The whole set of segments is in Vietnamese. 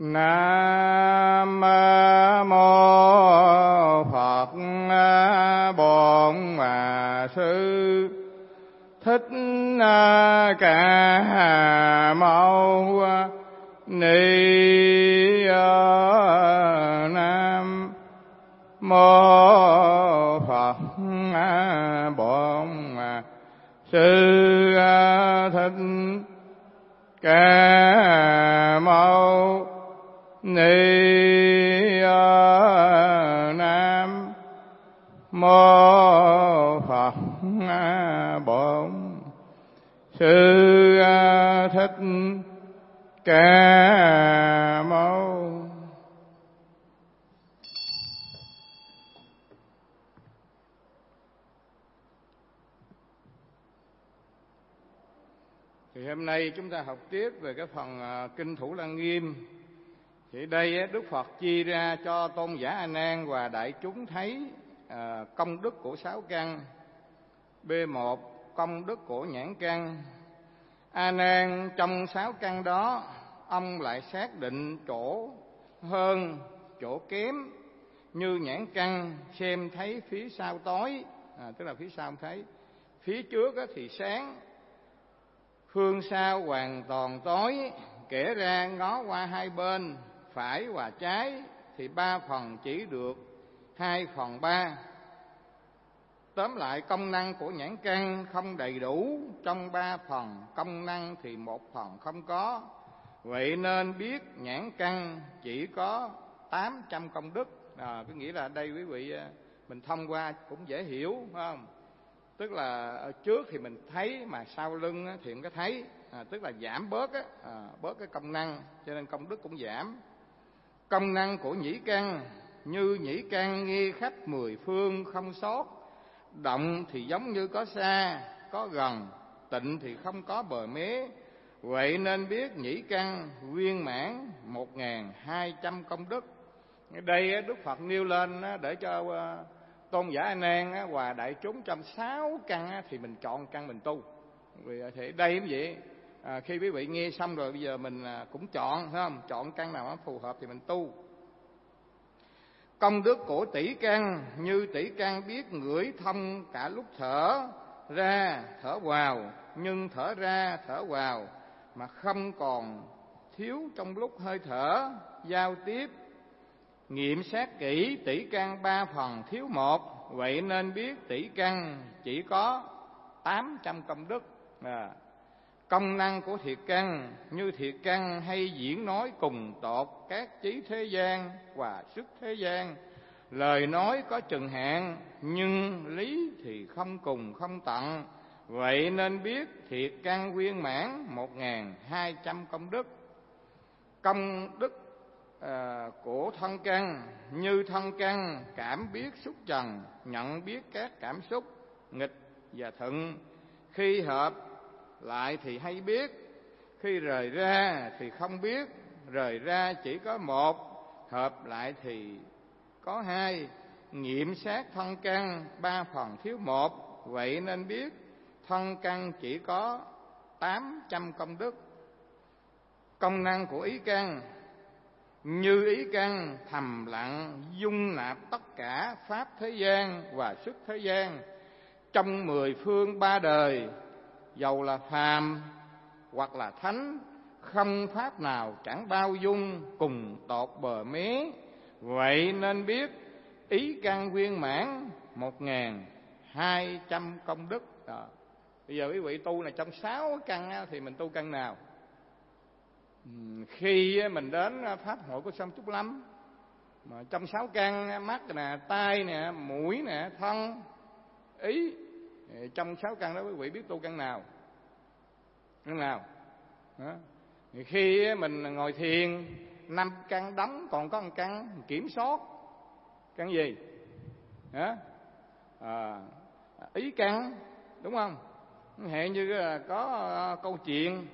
Nam mô Phật Bổn Sư Thích Ca Mâu Ni. Nam mô Phật Bổn Sư Thích Ca Mâu Ni. Nam mô Phật Bổn Sư Thích Ca Mâu. Thì hôm nay chúng ta học tiếp về cái phần Kinh Thủ Lăng Nghiêm. Thì đây Đức Phật chia ra cho tôn giả A Nan và đại chúng thấy công đức của 6 căn. B1 công đức của nhãn căn. A Nan, trong 6 căn đó, ông lại xác định chỗ hơn, chỗ kém. Như nhãn căn xem thấy phía sau tối, tức là phía sau không thấy, phía trước thì sáng, phương sau hoàn toàn tối. Kể ra ngó qua hai bên, phải và trái, thì 3 phần chỉ được 2/3. Tóm lại, công năng của nhãn căn không đầy đủ, trong 3 phần công năng thì 1 phần không có. Vậy nên biết nhãn căn chỉ có 800 công đức. Có nghĩa là đây quý vị mình thông qua cũng dễ hiểu, phải không? Tức là ở trước thì mình thấy, mà sau lưng thì không có thấy, tức là giảm bớt bớt cái công năng, cho nên công đức cũng giảm. Công năng của nhĩ căn, như nhĩ căn nghe khắp 10 phương không sót. Động thì giống như có xa, có gần, tịnh thì không có bờ mé. Vậy nên biết nhĩ căn viên mãn 1200 công đức. Ở đây Đức Phật nêu lên để cho tôn giả A Nan và đại chúng trong 6 căn thì mình chọn căn mình tu. Vì thế đây cũng vậy. Khi quý vị nghe xong rồi bây giờ mình cũng chọn, phải không? Chọn căn nào nó phù hợp thì mình tu. Công đức của tỷ căn, như tỷ căn biết ngửi thông cả lúc thở ra thở vào, nhưng thở ra thở vào mà không còn thiếu trong lúc hơi thở giao tiếp. Nghiệm sát kỹ tỷ căn 3 phần thiếu 1, vậy nên biết tỷ căn chỉ có 800 công đức. Công năng của thiệt căn, như thiệt căn hay diễn nói cùng tột các chí thế gian và sức thế gian. Lời nói có chừng hạn, nhưng lý thì không cùng không tận. Vậy nên biết thiệt căn viên mãn 1200 công đức. Công đức của thân căn, như thân căn cảm biết xúc trần, nhận biết các cảm xúc nghịch và thuận. Khi hợp lại thì hay biết, khi rời ra thì không biết. Rời ra chỉ có 1, hợp lại thì có 2. Nghiệm sát thân căn 3 phần thiếu 1, vậy nên biết thân căn chỉ có 800 công đức. Công năng của ý căn, như ý căn thầm lặng dung nạp tất cả pháp thế gian và sức thế gian. Trong 10 phương 3 đời, dầu là phàm hoặc là thánh, không pháp nào chẳng bao dung cùng tột bờ mé. Vậy nên biết ý căn viên mãn 1200 công đức. Bây giờ quý vị tu là trong 6 căn thì mình tu căn nào? Khi mình đến pháp hội của Sâm Túc Lâm, mà trong 6 căn, mắt nè, tai nè, mũi nè, thân, ý, trong 6 căn đó quý vị biết tu căn nào? Căn nào? Khi mình ngồi thiền, 5 căn đóng, còn có 1 căn kiểm soát. Căn gì? Ý căn, đúng không? Hệ như là có câu chuyện,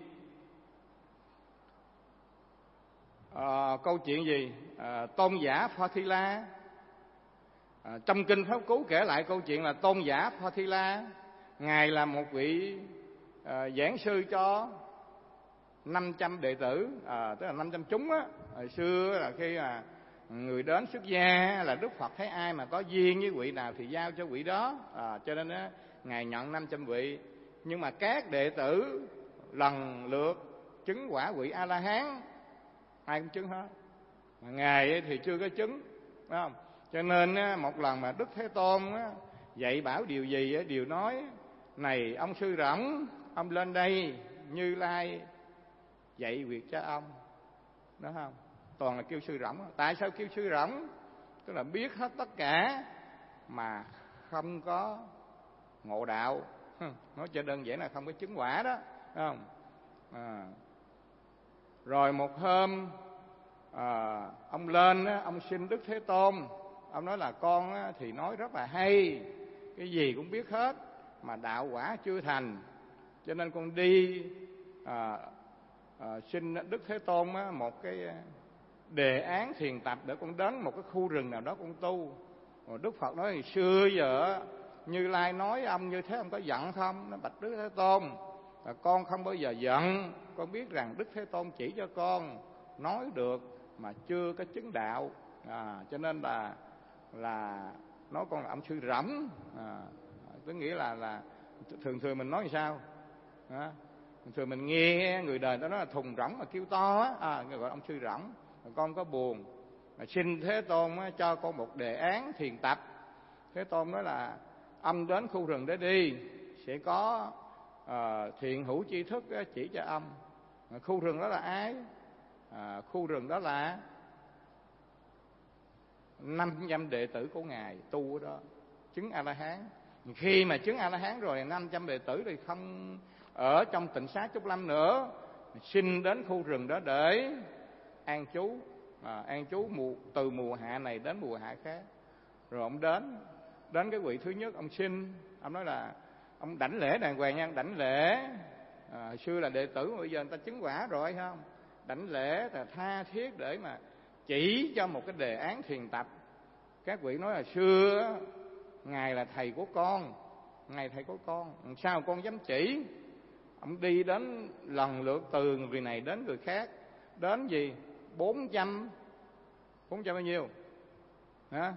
câu chuyện gì? Tôn giả Phathila. Trong kinh Pháp Cú kể lại câu chuyện là tôn giả Phathila, ngài là một vị giảng sư cho 500 đệ tử, tức là 500 chúng á. Hồi xưa là khi mà người đến xuất gia là Đức Phật thấy ai mà có duyên với vị nào thì giao cho vị đó, cho nên á, Ngài nhận 500 vị. Nhưng mà các đệ tử lần lượt chứng quả vị A-la-hán, ai cũng chứng hết, mà Ngài thì chưa có chứng, phải không? Cho nên á, một lần mà Đức Thế Tôn á, dạy bảo điều gì á, đều nói: này ông sư rỗng, ông lên đây, Như Lai dạy việc cho ông, đó không? Toàn là kêu sư rỗng. Tại sao kêu sư rỗng? Tức là biết hết tất cả mà không có ngộ đạo. Nói cho đơn giản là không có chứng quả đó, phải không? Rồi một hôm ông lên, ông xin Đức Thế Tôn. Ông nói là con thì nói rất là hay, cái gì cũng biết hết, mà đạo quả chưa thành, cho nên con đi xin Đức Thế Tôn một cái đề án thiền tập để con đến một cái khu rừng nào đó con tu. Rồi Đức Phật nói: hồi xưa giờ Như Lai nói ông như thế, ông có giận không? Nó: bạch Đức Thế Tôn, là con không bao giờ giận, con biết rằng Đức Thế Tôn chỉ cho con nói được mà chưa có chứng đạo, cho nên là nói con là ông sư rỗng. Tức nghĩa là thường thường mình nói làm sao? Thường mình nghe người đời ta nói là thùng rỗng mà kêu to á, người gọi ông sư rỗng. Con có buồn, mà xin Thế Tôn cho con một đề án thiền tập. Thế Tôn nói là ông đến khu rừng để đi, sẽ có thiện hữu tri thức chỉ cho ông. Khu rừng đó là ai? Khu rừng đó là 500 đệ tử của Ngài tu ở đó, chứng A-la-hán. Khi mà chứng A-la-hán rồi, 500 đệ tử thì không ở trong tịnh xá Trúc Lâm nữa, xin đến khu rừng đó để an trú, an trú từ mùa hạ này đến mùa hạ khác. Rồi ông đến cái vị thứ nhất, ông xin, ông nói là ông đảnh lễ đàng hoàng nha, đảnh lễ. Hồi xưa là đệ tử, mà bây giờ người ta chứng quả rồi, không? Đảnh lễ là tha thiết để mà chỉ cho một cái đề án thiền tập. Các vị nói là xưa Ngài là thầy của con, Ngài thầy của con, sao con dám chỉ? Ông đi đến lần lượt từ người này đến người khác, đến gì 400 bao nhiêu hả?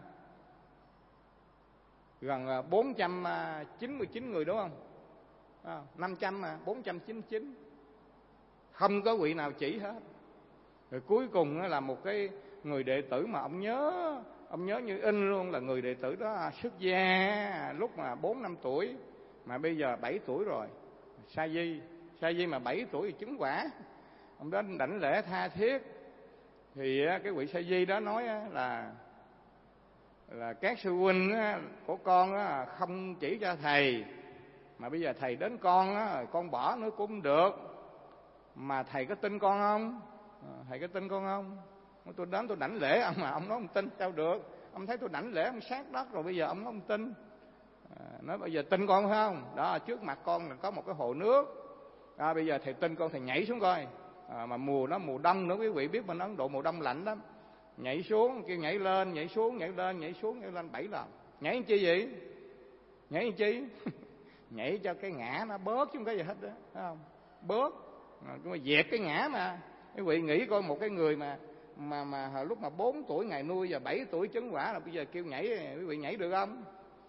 Gần 499 người, đúng không? 500 mà 499, không có vị nào chỉ hết. Rồi cuối cùng là một cái người đệ tử mà ông nhớ như in luôn, là người đệ tử đó xuất gia lúc mà 4-5 tuổi, mà bây giờ 7 tuổi rồi. Sa Di mà 7 tuổi thì chứng quả. Ông đến đảnh lễ tha thiết, thì cái vị Sa Di đó nói là các sư huynh của con không chỉ cho thầy, mà bây giờ thầy đến con bỏ nữa cũng được, mà thầy có tin con không? Thầy có tin con không? Tôi đến tôi đảnh lễ ông mà ông nói ông tin sao được? Ông thấy tôi đảnh lễ ông sát đất rồi, bây giờ ông nói ông tin. Nói bây giờ tin con phải không? Đó, trước mặt con là có một cái hồ nước, bây giờ thầy tin con, thầy nhảy xuống coi. Mà mùa đông nữa, quý vị biết bên Ấn Độ mùa đông lạnh lắm. Nhảy xuống, kêu nhảy lên, nhảy xuống, nhảy lên, nhảy xuống, nhảy lên 7 lần. Nhảy làm chi vậy? Nhảy làm chi? Nhảy cho cái ngã nó bớt chứ không có gì hết đó, phải không? Bớt, mà dẹp cái ngã mà. Quý vị nghĩ coi, một cái người mà lúc mà 4 tuổi Ngài nuôi, giờ 7 tuổi chứng quả, là bây giờ kêu nhảy, quý vị nhảy được không?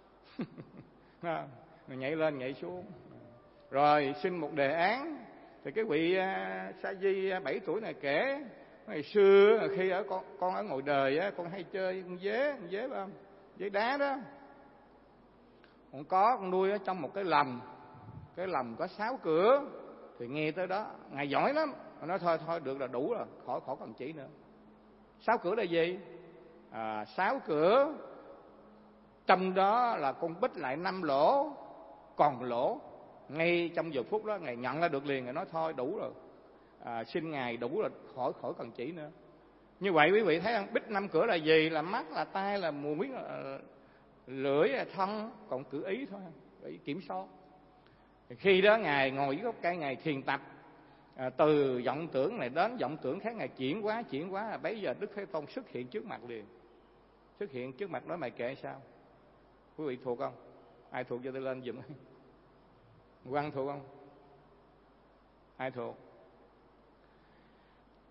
Rồi nhảy lên, nhảy xuống. Rồi xin một đề án. Thì cái vị Sa Di 7 tuổi này kể, ngày xưa khi con ở ngoài đời con hay chơi con dế phải không? Dế đá đó. Con nuôi ở trong một cái lồng có 6 cửa. Thì nghe tới đó, Ngài giỏi lắm, nói thôi được là đủ rồi, khỏi cần chỉ nữa. 6 cửa là gì? 6 cửa, trong đó là con bích lại 5 lỗ, còn lỗ. Ngay trong giờ phút đó Ngài nhận ra được liền, Ngài nói thôi đủ rồi, xin Ngài đủ rồi, khỏi cần chỉ nữa. Như vậy quý vị thấy không? Bích 5 cửa là gì? Là mắt, là tai, là mũi, là lưỡi, là thân, còn cửa ý thôi, ý kiểm soát. Khi đó Ngài ngồi dưới gốc cây, Ngài thiền tập, từ vọng tưởng này đến vọng tưởng khác, Ngài chuyển hóa là bấy giờ Đức Thế Tôn xuất hiện trước mặt liền. Xuất hiện trước mặt nói: mày kệ sao? Quý vị thuộc không? Ai thuộc cho tôi lên giùm. Quang thuộc không? Ai thuộc?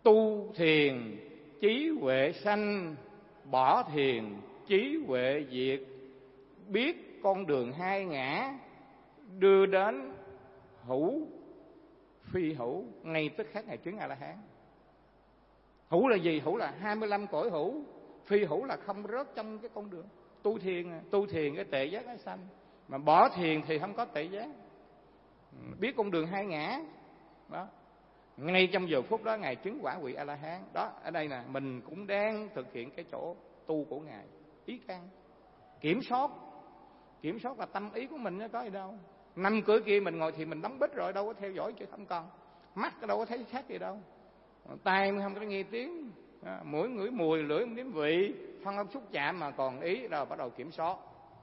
Tu thiền trí huệ sanh, bỏ thiền trí huệ diệt. Biết con đường hai ngã, đưa đến hữu phi hữu, ngay tức khắc ngày chứng A-la-hán. Hữu là gì? Hữu là 25 cõi hữu, phi hữu là không rớt trong cái con đường. Tu thiền cái tệ giác nó sanh, mà bỏ thiền thì không có tệ giác. Biết con đường hai ngã đó, ngay trong giờ phút đó Ngài chứng quả vị A-la-hán. Đó, ở đây nè, mình cũng đang thực hiện cái chỗ tu của Ngài. Ý căn, kiểm soát là tâm ý của mình, nó có gì đâu. 5 cửa kia mình ngồi thì mình đóng bít rồi, đâu có theo dõi chứ không còn. Mắt đâu có thấy khác gì đâu, tai không có nghe tiếng, mũi ngửi mùi, lưỡi nếm vị, thân không xúc chạm, mà còn ý rồi bắt đầu kiểm soát.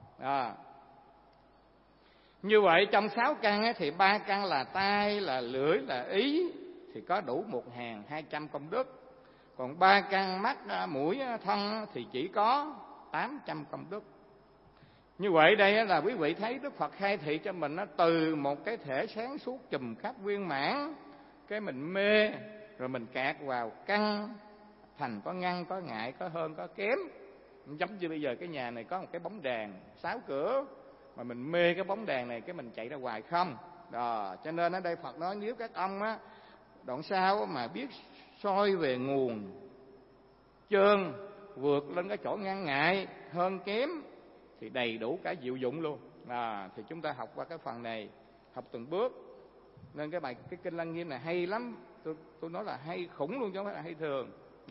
Như vậy trong 6 căn thì 3 căn là tai, là lưỡi, là ý thì có đủ 1.200 công đức. Còn 3 căn mắt, mũi, thân thì chỉ có 800 công đức. Như vậy đây là quý vị thấy Đức Phật khai thị cho mình từ một cái thể sáng suốt chùm khắp viên mãn, cái mình mê rồi mình kẹt vào căn thành có ngăn, có ngại, có hơn, có kém. Giống như bây giờ cái nhà này có một cái bóng đèn 6 cửa, mà mình mê cái bóng đèn này, cái mình chạy ra ngoài không. Đó, cho nên ở đây Phật nói nếu các ông đoạn sau mà biết soi về nguồn trơn, vượt lên cái chỗ ngăn ngại hơn kém thì đầy đủ cả diệu dụng luôn. Thì chúng ta học qua cái phần này, học từng bước. Nên cái kinh Lăng Nghiêm này hay lắm, tôi nói là hay khủng luôn chứ không phải là hay thường.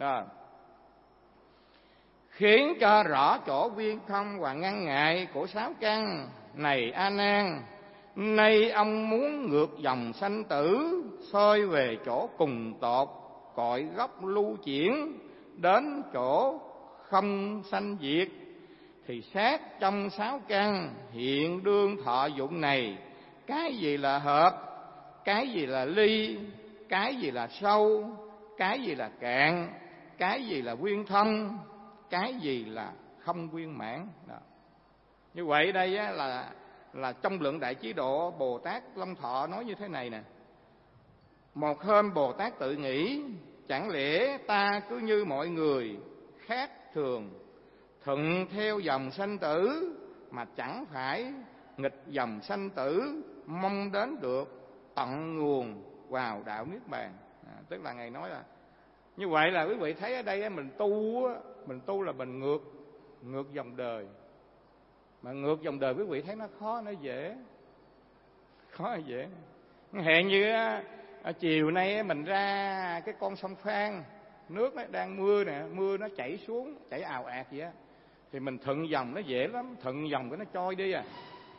Khiến cho rõ chỗ viên thông và ngăn ngại của 6 căn này A Nan, nay ông muốn ngược dòng sanh tử, soi về chỗ cùng tột, cội gốc lưu chuyển, đến chỗ không sanh diệt, thì xét trong 6 căn hiện đương thọ dụng này, cái gì là hợp, cái gì là ly, cái gì là sâu, cái gì là cạn, cái gì là viên thông, cái gì là không viên mãn. Đó. Như vậy đây là trong Lượng Đại Chí Độ, Bồ Tát Long Thọ nói như thế này nè: một hôm Bồ Tát tự nghĩ, chẳng lẽ ta cứ như mọi người khác thường, thuận theo dòng sanh tử, mà chẳng phải nghịch dòng sanh tử, mong đến được tận nguồn vào đạo niết bàn. Tức là Ngài nói là như vậy là quý vị thấy ở đây mình tu là mình ngược dòng đời. Mà ngược dòng đời quý vị thấy nó khó, nó dễ. Khó là dễ. Hẹn như chiều nay mình ra cái con sông Phan, nước nó đang mưa nè, mưa nó chảy xuống, chảy ào ạt vậy á, thì mình thuận dòng nó dễ lắm, thuận dòng cái nó trôi đi à.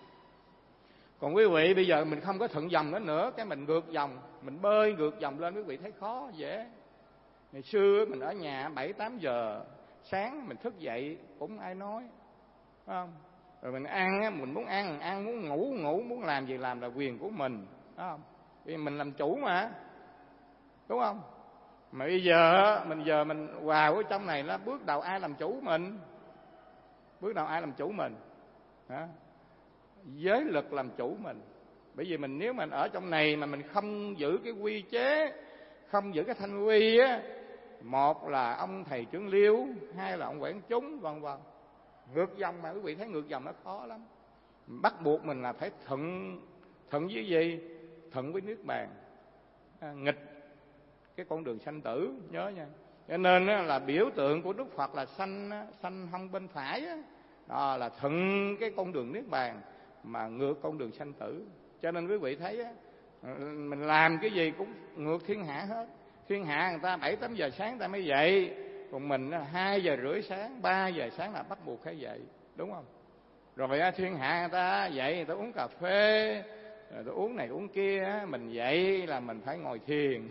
Còn quý vị bây giờ mình không có thuận dòng nữa, cái mình ngược dòng, mình bơi ngược dòng lên, quý vị thấy khó dễ. Ngày xưa mình ở nhà 7-8 giờ sáng mình thức dậy cũng ai nói, phải không? Rồi mình ăn, mình muốn ăn, muốn ngủ, muốn làm gì làm là quyền của mình, phải không? Vì mình làm chủ mà, đúng không? Mà bây giờ mình vào ở trong này là bước đầu ai làm chủ mình? Bước đầu ai làm chủ mình? Hả? Giới lực làm chủ mình. Bởi vì nếu mình ở trong này mà mình không giữ cái quy chế, không giữ cái thanh quy á, một là ông thầy trưởng liêu, hai là ông quản chúng, vân vân. Ngược dòng mà quý vị thấy ngược dòng nó khó lắm. Bắt buộc mình là phải thuận với gì? Thuận với nước bàn, nghịch cái con đường sanh tử, nhớ nha. Cho nên là biểu tượng của Đức Phật là sanh hông bên phải á, đó là thuận cái con đường niết bàn mà ngược con đường sanh tử. Cho nên quý vị thấy á, mình làm cái gì cũng ngược thiên hạ hết. Thiên hạ người ta 7-8 giờ sáng ta mới dậy, còn mình 2 giờ rưỡi sáng, 3 giờ sáng là bắt buộc phải dậy, đúng không? Rồi thiên hạ người ta dậy, người ta uống cà phê, rồi ta uống này uống kia, mình dậy là mình phải ngồi thiền.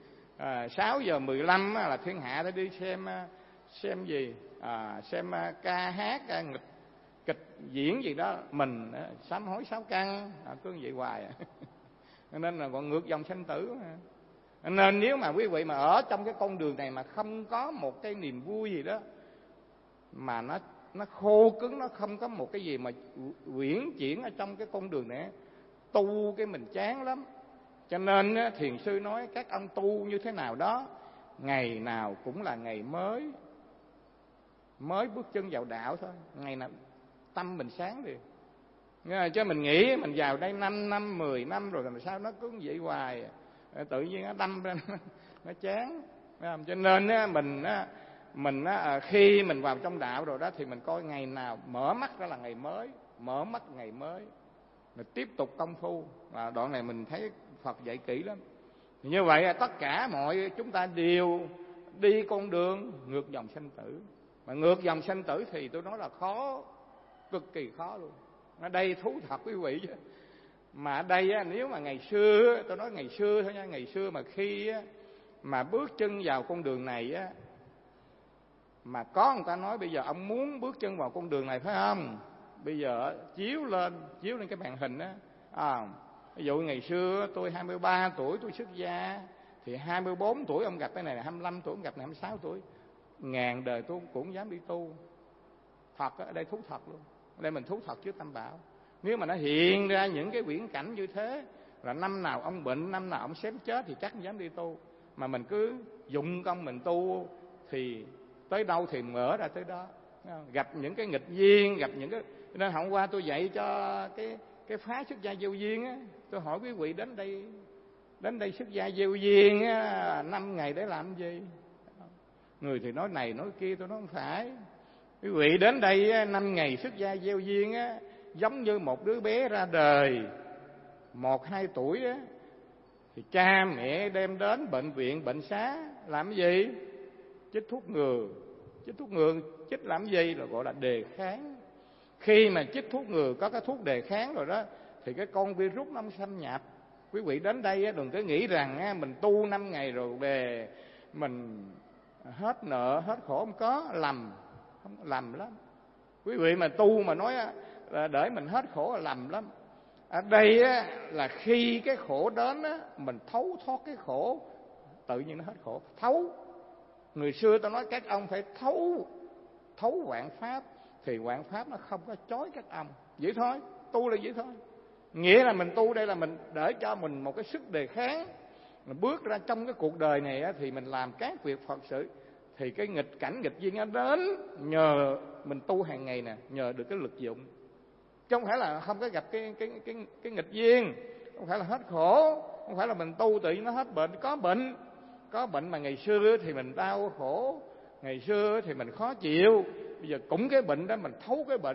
6 giờ 15 là thiên hạ ta đi xem gì, xem ca hát, kịch diễn gì đó, mình sám hối 6 căn, cứ vậy hoài. Nên là còn ngược dòng sanh tử mà. Nên nếu mà quý vị mà ở trong cái con đường này mà không có một cái niềm vui gì đó, mà nó khô cứng, nó không có một cái gì mà uyển chuyển ở trong cái con đường này, tu cái mình chán lắm. Cho nên thiền sư nói các ông tu như thế nào đó ngày nào cũng là ngày mới bước chân vào đạo thôi. Ngày nào tâm mình sáng đi. Chứ mình nghĩ mình vào đây 5 năm, 10 năm rồi làm sao nó cứ vậy hoài, tự nhiên nó đâm ra nó chán. Cho nên mình khi mình vào trong đạo rồi đó thì mình coi ngày nào mở mắt ra là ngày mới, mở mắt ngày mới, mình tiếp tục công phu. Và đoạn này mình thấy Phật dạy kỹ lắm. Như vậy tất cả mọi chúng ta đều đi con đường ngược dòng sanh tử. Mà ngược dòng sanh tử thì tôi nói là khó, cực kỳ khó luôn. Ở đây thú thật quý vị chứ. Mà ở đây nếu mà ngày xưa, tôi nói ngày xưa thôi nha, ngày xưa mà khi mà bước chân vào con đường này á, mà có người ta nói bây giờ ông muốn bước chân vào con đường này phải không? Bây giờ chiếu lên cái màn hình á, ví dụ ngày xưa tôi 23 tuổi tôi xuất gia, thì 24 tuổi ông gặp cái này, 25 tuổi ông gặp này, 26 tuổi, ngàn đời tôi cũng dám đi tu. Thật ở đây thú thật luôn. Ở đây mình thú thật trước Tam Bảo. Nếu mà nó hiện ra những cái viễn cảnh như thế, là năm nào ông bệnh, năm nào ông xém chết thì chắc không dám đi tu. Mà mình cứ dụng công mình tu thì tới đâu thì mở ra tới đó. Gặp những cái nghịch duyên, gặp những cái, nên hôm qua tôi dạy cho cái phá xuất gia gieo duyên á, tôi hỏi quý vị đến đây xuất gia gieo duyên á, 5 ngày để làm gì? Người thì nói này nói kia, tôi nói không phải. Quý vị đến đây 5 ngày xuất gia gieo duyên á, giống như một đứa bé ra đời 1-2 tuổi á, thì cha mẹ đem đến bệnh viện bệnh xá làm cái gì? Chích thuốc ngừa. Chích làm gì? Là gọi là đề kháng. Khi mà chích thuốc ngừa có cái thuốc đề kháng rồi đó, thì cái con virus nó không xâm nhập. Quý vị đến đây đừng có nghĩ rằng mình tu 5 ngày rồi về mình hết nợ hết khổ, không có, lầm lắm. Quý vị mà tu mà nói là để mình hết khổ là lầm lắm. Ở đây là khi cái khổ đến mình thấu thoát cái khổ, tự nhiên nó hết khổ. Thấu. Người xưa ta nói các ông phải thấu vạn pháp, thì vạn pháp nó không có chói các ông. Vậy thôi, tu là vậy thôi. Nghĩa là mình tu đây là mình để cho mình một cái sức đề kháng. Mình bước ra trong cái cuộc đời này thì mình làm các việc Phật sự, thì cái nghịch cảnh nghịch duyên nó đến nhờ mình tu hàng ngày nè, nhờ được cái lực dụng. Chứ không phải là không có gặp cái nghịch duyên, không phải là hết khổ, không phải là mình tu tự nhiên nó hết bệnh. Có bệnh mà ngày xưa thì mình đau khổ, ngày xưa thì mình khó chịu, bây giờ cũng cái bệnh đó mình thấu cái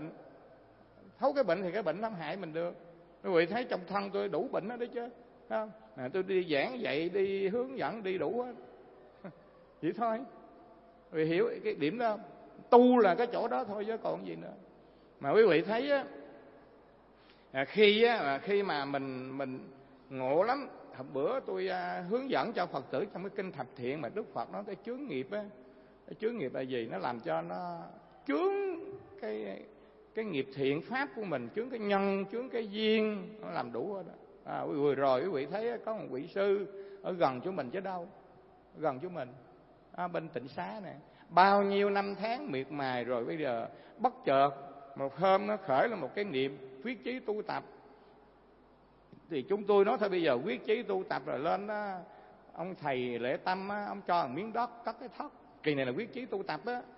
bệnh thì cái bệnh nó hại mình được. Quý vị thấy trong thân tôi đủ bệnh đó đấy chứ, không? Tôi đi giảng dạy, đi hướng dẫn, đi đủ hết. Vậy thôi. Quý vị hiểu cái điểm đó không? Tu là cái chỗ đó thôi chứ còn gì nữa. Mà quý vị thấy khi mà mình ngộ lắm. Hôm bữa tôi hướng dẫn cho Phật tử trong cái kinh Thập Thiện mà Đức Phật nói cái chướng nghiệp á. Cái chướng nghiệp là gì? Nó làm cho nó chướng cái nghiệp thiện pháp của mình, chướng cái nhân, chướng cái duyên, nó làm đủ hết đó. Vừa rồi quý vị thấy có một vị sư ở gần chỗ mình chứ đâu, gần chỗ mình, bên Tịnh Xá này, bao nhiêu năm tháng miệt mài rồi, bây giờ bất chợt một hôm nó khởi là một cái niệm quyết chí tu tập. Thì chúng tôi nói thôi bây giờ quyết chí tu tập rồi lên đó, ông thầy Lễ Tâm á, ông cho một miếng đất cất cái thất. Kỳ này là quyết chí tu tập á,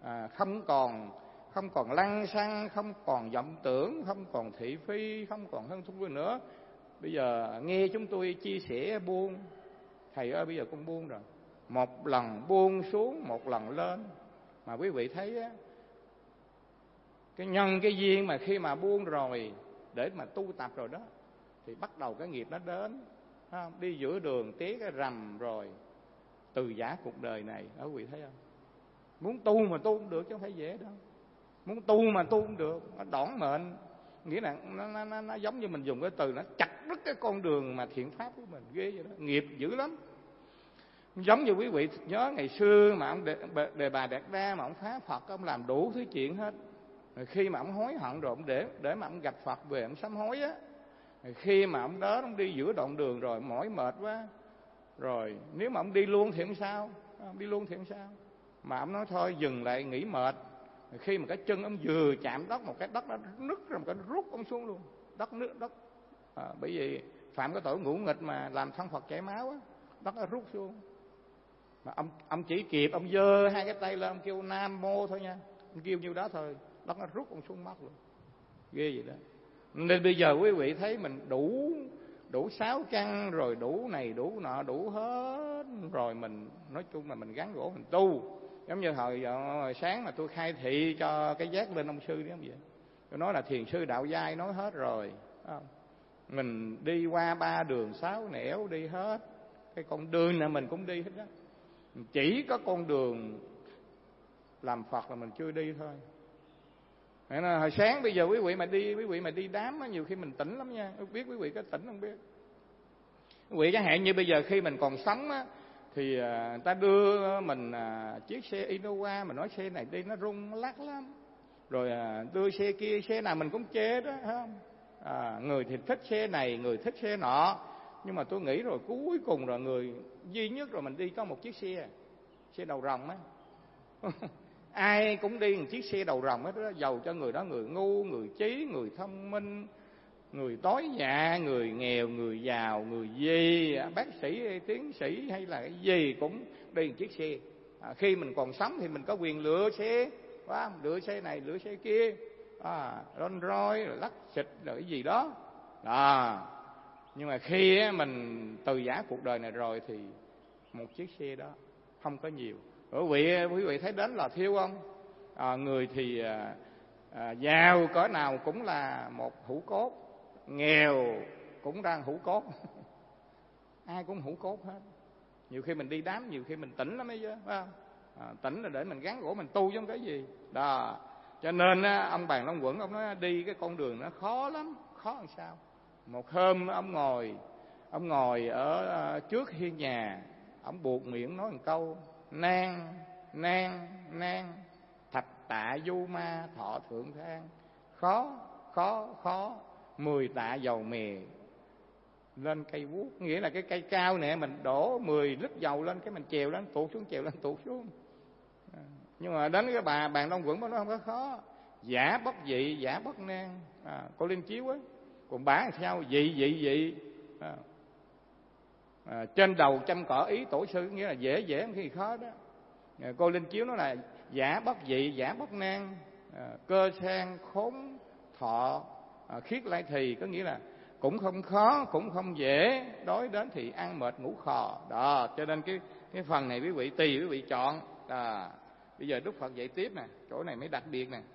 không còn lăng xăng, không còn vọng tưởng, không còn thị phi, không còn hơn thua nữa. Bây giờ nghe chúng tôi chia sẻ buông, thầy ơi bây giờ con buông rồi. Một lần buông xuống, một lần lên. Mà quý vị thấy á, cái nhân cái duyên mà khi mà buông rồi để mà tu tập rồi đó, thì bắt đầu cái nghiệp nó đến, không? Đi giữa đường té cái rầm rồi từ giả cuộc đời này. Quý vị thấy không? Muốn tu mà tu không được chứ không phải dễ đâu. Muốn tu mà tu không được, nó đỏng mệnh. Nghĩa là nó giống như mình dùng cái từ nó chặt đứt cái con đường mà thiện pháp của mình, ghê vậy đó. Nghiệp dữ lắm. Giống như quý vị nhớ ngày xưa mà ông Đề Bà Đạt Đa mà ông phá Phật, ông làm đủ thứ chuyện hết. Rồi khi mà ông hối hận rồi, ông để mà ông gặp Phật về ông sám hối á. Rồi khi mà ông đến, ông đi giữa đoạn đường rồi mỏi mệt quá, rồi nếu mà ông đi luôn thì không sao, đi luôn thì không sao. Mà ông nói thôi dừng lại nghỉ mệt. Rồi khi mà cái chân ông vừa chạm đất, một cái đất nó nứt ra, một cái rút ông xuống luôn. Đất bởi vì phạm cái tội ngũ nghịch mà làm thân Phật chảy máu á, đất nó rút xuống. Mà ông chỉ kịp ông giơ hai cái tay lên, ông kêu Nam Mô thôi nha, ông kêu nhiêu đó thôi, đó nó rút ông xuống mắt luôn, ghê vậy đó. Nên bây giờ quý vị thấy mình đủ 6 căn rồi, đủ này đủ nọ đủ hết rồi, mình nói chung là mình gắn gỗ mình tu. Giống như hồi sáng mà tôi khai thị cho cái giác lên ông sư đấy không vậy, tôi nói là thiền sư đạo giai nói hết rồi, không? Mình đi qua 3 đường 6 nẻo đi hết, cái con đường này mình cũng đi hết đó, chỉ có con đường làm Phật là mình chưa đi thôi. Nên là hồi sáng bây giờ quý vị mà đi đám á, nhiều khi mình tỉnh lắm nha. Không biết quý vị có tỉnh không biết. Quý vị chẳng hạn như bây giờ khi mình còn sống á, thì người ta đưa mình chiếc xe Innova, mình nói xe này đi nó rung nó lắc lắm. Rồi đưa xe kia, xe nào mình cũng chê đó, phải không? Người thì thích xe này, người thích xe nọ. Nhưng mà tôi nghĩ rồi cuối cùng rồi người duy nhất rồi mình đi có một chiếc xe đầu rồng á. Ai cũng đi một chiếc xe đầu rồng hết đó, giàu cho người đó người ngu, người trí, người thông minh, người tối dạ, người nghèo, người giàu, người gì, bác sĩ, tiến sĩ hay là cái gì cũng đi một chiếc xe. Khi mình còn sống thì mình có quyền lựa xe, phải không? Lựa xe này, lựa xe kia, Rolls Royce, lắc xịt rồi cái gì đó. Nhưng mà khi mình từ giã cuộc đời này rồi thì một chiếc xe đó không có nhiều. Quý vị thấy đến là thiêu không? Người thì giàu cỡ nào cũng là một hũ cốt, nghèo cũng đang hũ cốt. Ai cũng hũ cốt hết. Nhiều khi mình đi đám, nhiều khi mình tỉnh lắm ấy chứ, phải không? Tỉnh là để mình gắn gỗ mình tu chứ không cái gì đó. Cho nên ông Bàn Long Quẩn ông nói đi cái con đường nó khó lắm. Khó làm sao? Một hôm ông ngồi ở trước hiên nhà, ông buộc miệng nói một câu: nan thạch tạ du ma thọ thượng thang. Khó 10 tạ dầu mè lên cây vuốt. Nghĩa là cái cây cao nè, mình đổ 10 lít dầu lên, cái mình chèo lên tuột xuống, chèo lên tuột xuống. Nhưng mà đến cái bà Bàn Long Quẩn nó không có khó. Giả bất dị, giả bất nan. Cô Linh Chiếu á, còn bả sao dị. Trên đầu trăm cỏ ý tổ sư, nghĩa là dễ khi khó đó. Cô Linh Chiếu nói là giả bất dị, giả bất nan, cơ sang khốn thọ khiết lai thì, có nghĩa là cũng không khó cũng không dễ, đói đến thì ăn mệt ngủ khò đó. Cho nên cái phần này quý vị tùy quý vị chọn. Bây giờ Đức Phật dạy tiếp nè, chỗ này mới đặc biệt nè.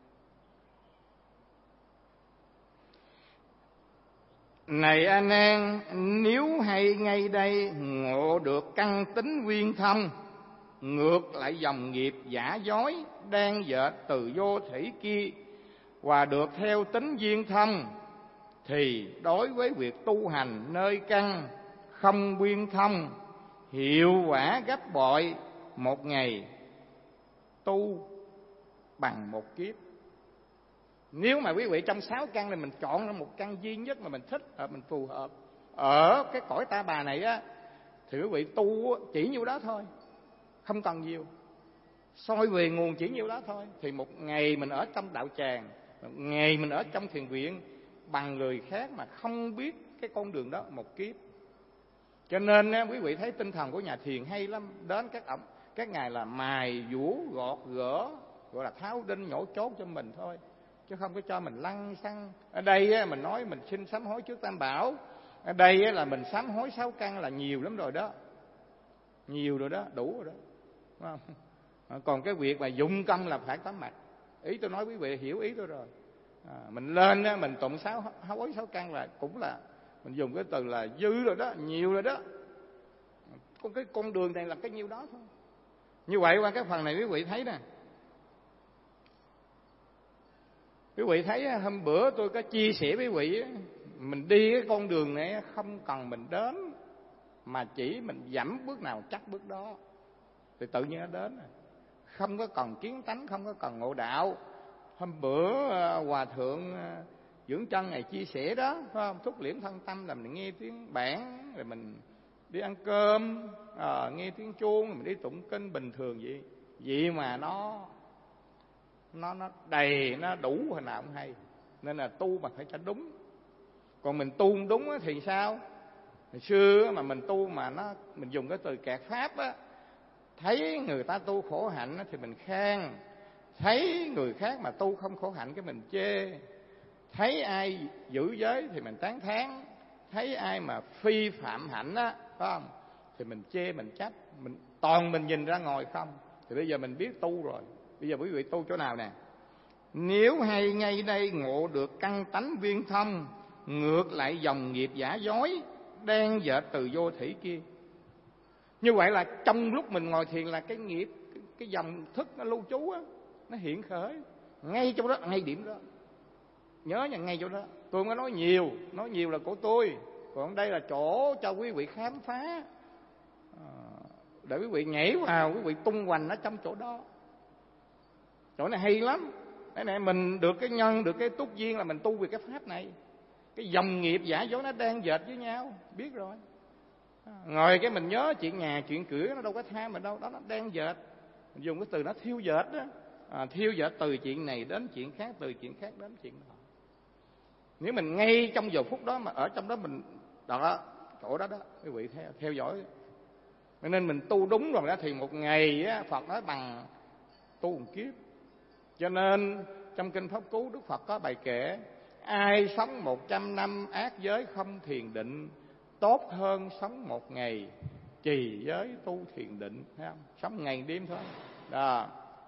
Này A Nan, nếu hay ngay đây ngộ được căn tính viên thông, ngược lại dòng nghiệp giả dối đang dệt từ vô thủy kia, và được theo tính viên thông, thì đối với việc tu hành nơi căn không viên thông, hiệu quả gấp bội, một ngày tu bằng một kiếp. Nếu mà quý vị trong 6 căn này mình chọn ra một căn duy nhất mà mình thích, mình phù hợp ở cái cõi ta bà này á, thì quý vị tu chỉ nhiêu đó thôi, không cần nhiều, soi về nguồn chỉ nhiêu đó thôi. Thì một ngày mình ở trong đạo tràng, một ngày mình ở trong thiền viện bằng người khác mà không biết cái con đường đó một kiếp. Cho nên quý vị thấy tinh thần của nhà thiền hay lắm. Đến các ngài là mài dũa gọt gỡ, gọi là tháo đinh nhổ chốt cho mình thôi, chứ không có cho mình lăng xăng. Ở đây mình nói mình xin sám hối trước Tam Bảo. Ở đây là mình sám hối 6 căn là nhiều lắm rồi đó, nhiều rồi đó, đủ rồi đó, phải không? Còn cái việc mà dụng công là phải có mặt. Ý tôi nói quý vị hiểu ý tôi rồi. Mình lên mình tụng hối 6 căn là cũng là mình dùng cái từ là dư rồi đó, nhiều rồi đó. Cái con đường này là cái nhiêu đó thôi. Như vậy qua cái phần này quý vị thấy nè. Quý vị thấy hôm bữa tôi có chia sẻ với quý vị, mình đi cái con đường này không cần mình đến, mà chỉ mình dẫm bước nào chắc bước đó thì tự nhiên nó đến. Không có cần kiến tánh, không có cần ngộ đạo. Hôm bữa Hòa Thượng Dưỡng Chân này chia sẻ đó, phải không? Thúc liễm thân tâm là mình nghe tiếng bản, rồi mình đi ăn cơm, nghe tiếng chuông, mình đi tụng kinh bình thường vậy. Vậy mà nó đầy, nó đủ hồi nào cũng hay. Nên là tu mà phải cho đúng. Còn mình tu không đúng thì sao? Hồi xưa mà mình tu mà mình dùng cái từ kẹt pháp á, thấy người ta tu khổ hạnh thì mình khen, thấy người khác mà tu không khổ hạnh cái mình chê, thấy ai giữ giới thì mình tán thán, thấy ai mà phi phạm hạnh á, phải không, thì mình chê mình trách, mình nhìn ra ngoài không. Thì bây giờ mình biết tu rồi. Bây giờ quý vị tu chỗ nào nè? Nếu hay ngay đây ngộ được căn tánh viên thông, ngược lại dòng nghiệp giả dối đen dệt từ vô thủy kia. Như vậy là trong lúc mình ngồi thiền là cái nghiệp, cái dòng thức nó lưu trú á, nó hiện khởi ngay chỗ đó, ngay điểm đó. Nhớ nha, ngay chỗ đó. Tôi mới nói nhiều là của tôi, còn đây là chỗ cho quý vị khám phá, để quý vị nhảy vào, quý vị tung hoành ở trong chỗ đó. Chỗ này hay lắm. Cái này mình được cái nhân, được cái túc duyên là mình tu về cái pháp này. Cái dòng nghiệp giả dối nó đang dệt với nhau, biết rồi. Ngồi cái mình nhớ chuyện nhà, chuyện cửa, nó đâu có tha mình đâu, đó nó đang dệt. Mình dùng cái từ nó thiêu dệt đó. Thiêu dệt từ chuyện này đến chuyện khác, từ chuyện khác đến chuyện đó. Nếu mình ngay trong giờ phút đó mà ở trong đó mình đó, chỗ đó đó, quý vị theo dõi. Nên mình tu đúng rồi đó thì một ngày á, Phật nói bằng tu một kiếp. Cho nên trong kinh Pháp Cú, Đức Phật có bài kể: ai sống 100 năm ác giới không thiền định, tốt hơn sống một ngày trì giới tu thiền định. Thấy không? Sống ngày đêm thôi đó.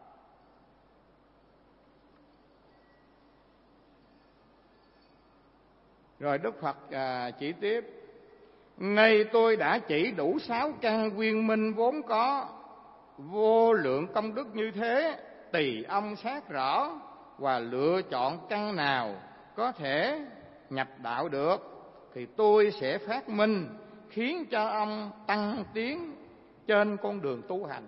Rồi Đức Phật chỉ tiếp: nay tôi đã chỉ đủ 6 căn nguyên minh vốn có, vô lượng công đức như thế, tùy ông xét rõ và lựa chọn căn nào có thể nhập đạo được thì tôi sẽ phát minh, khiến cho ông tăng tiến trên con đường tu hành.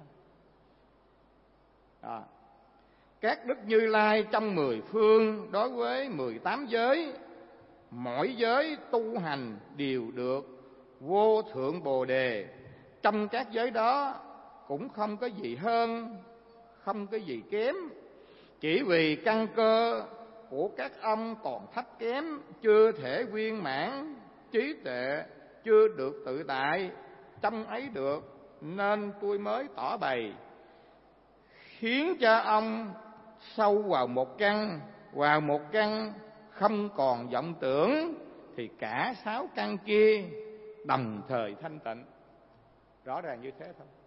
Các đức Như Lai trong 10 phương đối với 18 giới, mỗi giới tu hành đều được vô thượng Bồ Đề. Trong các giới đó cũng không có gì hơn, không có gì kém. Chỉ vì căn cơ của các ông còn thấp kém, chưa thể viên mãn, trí tuệ chưa được tự tại trong ấy được, nên tôi mới tỏ bày, khiến cho ông sâu vào một căn không còn vọng tưởng, thì cả 6 căn kia đồng thời thanh tịnh. Rõ ràng như thế thôi.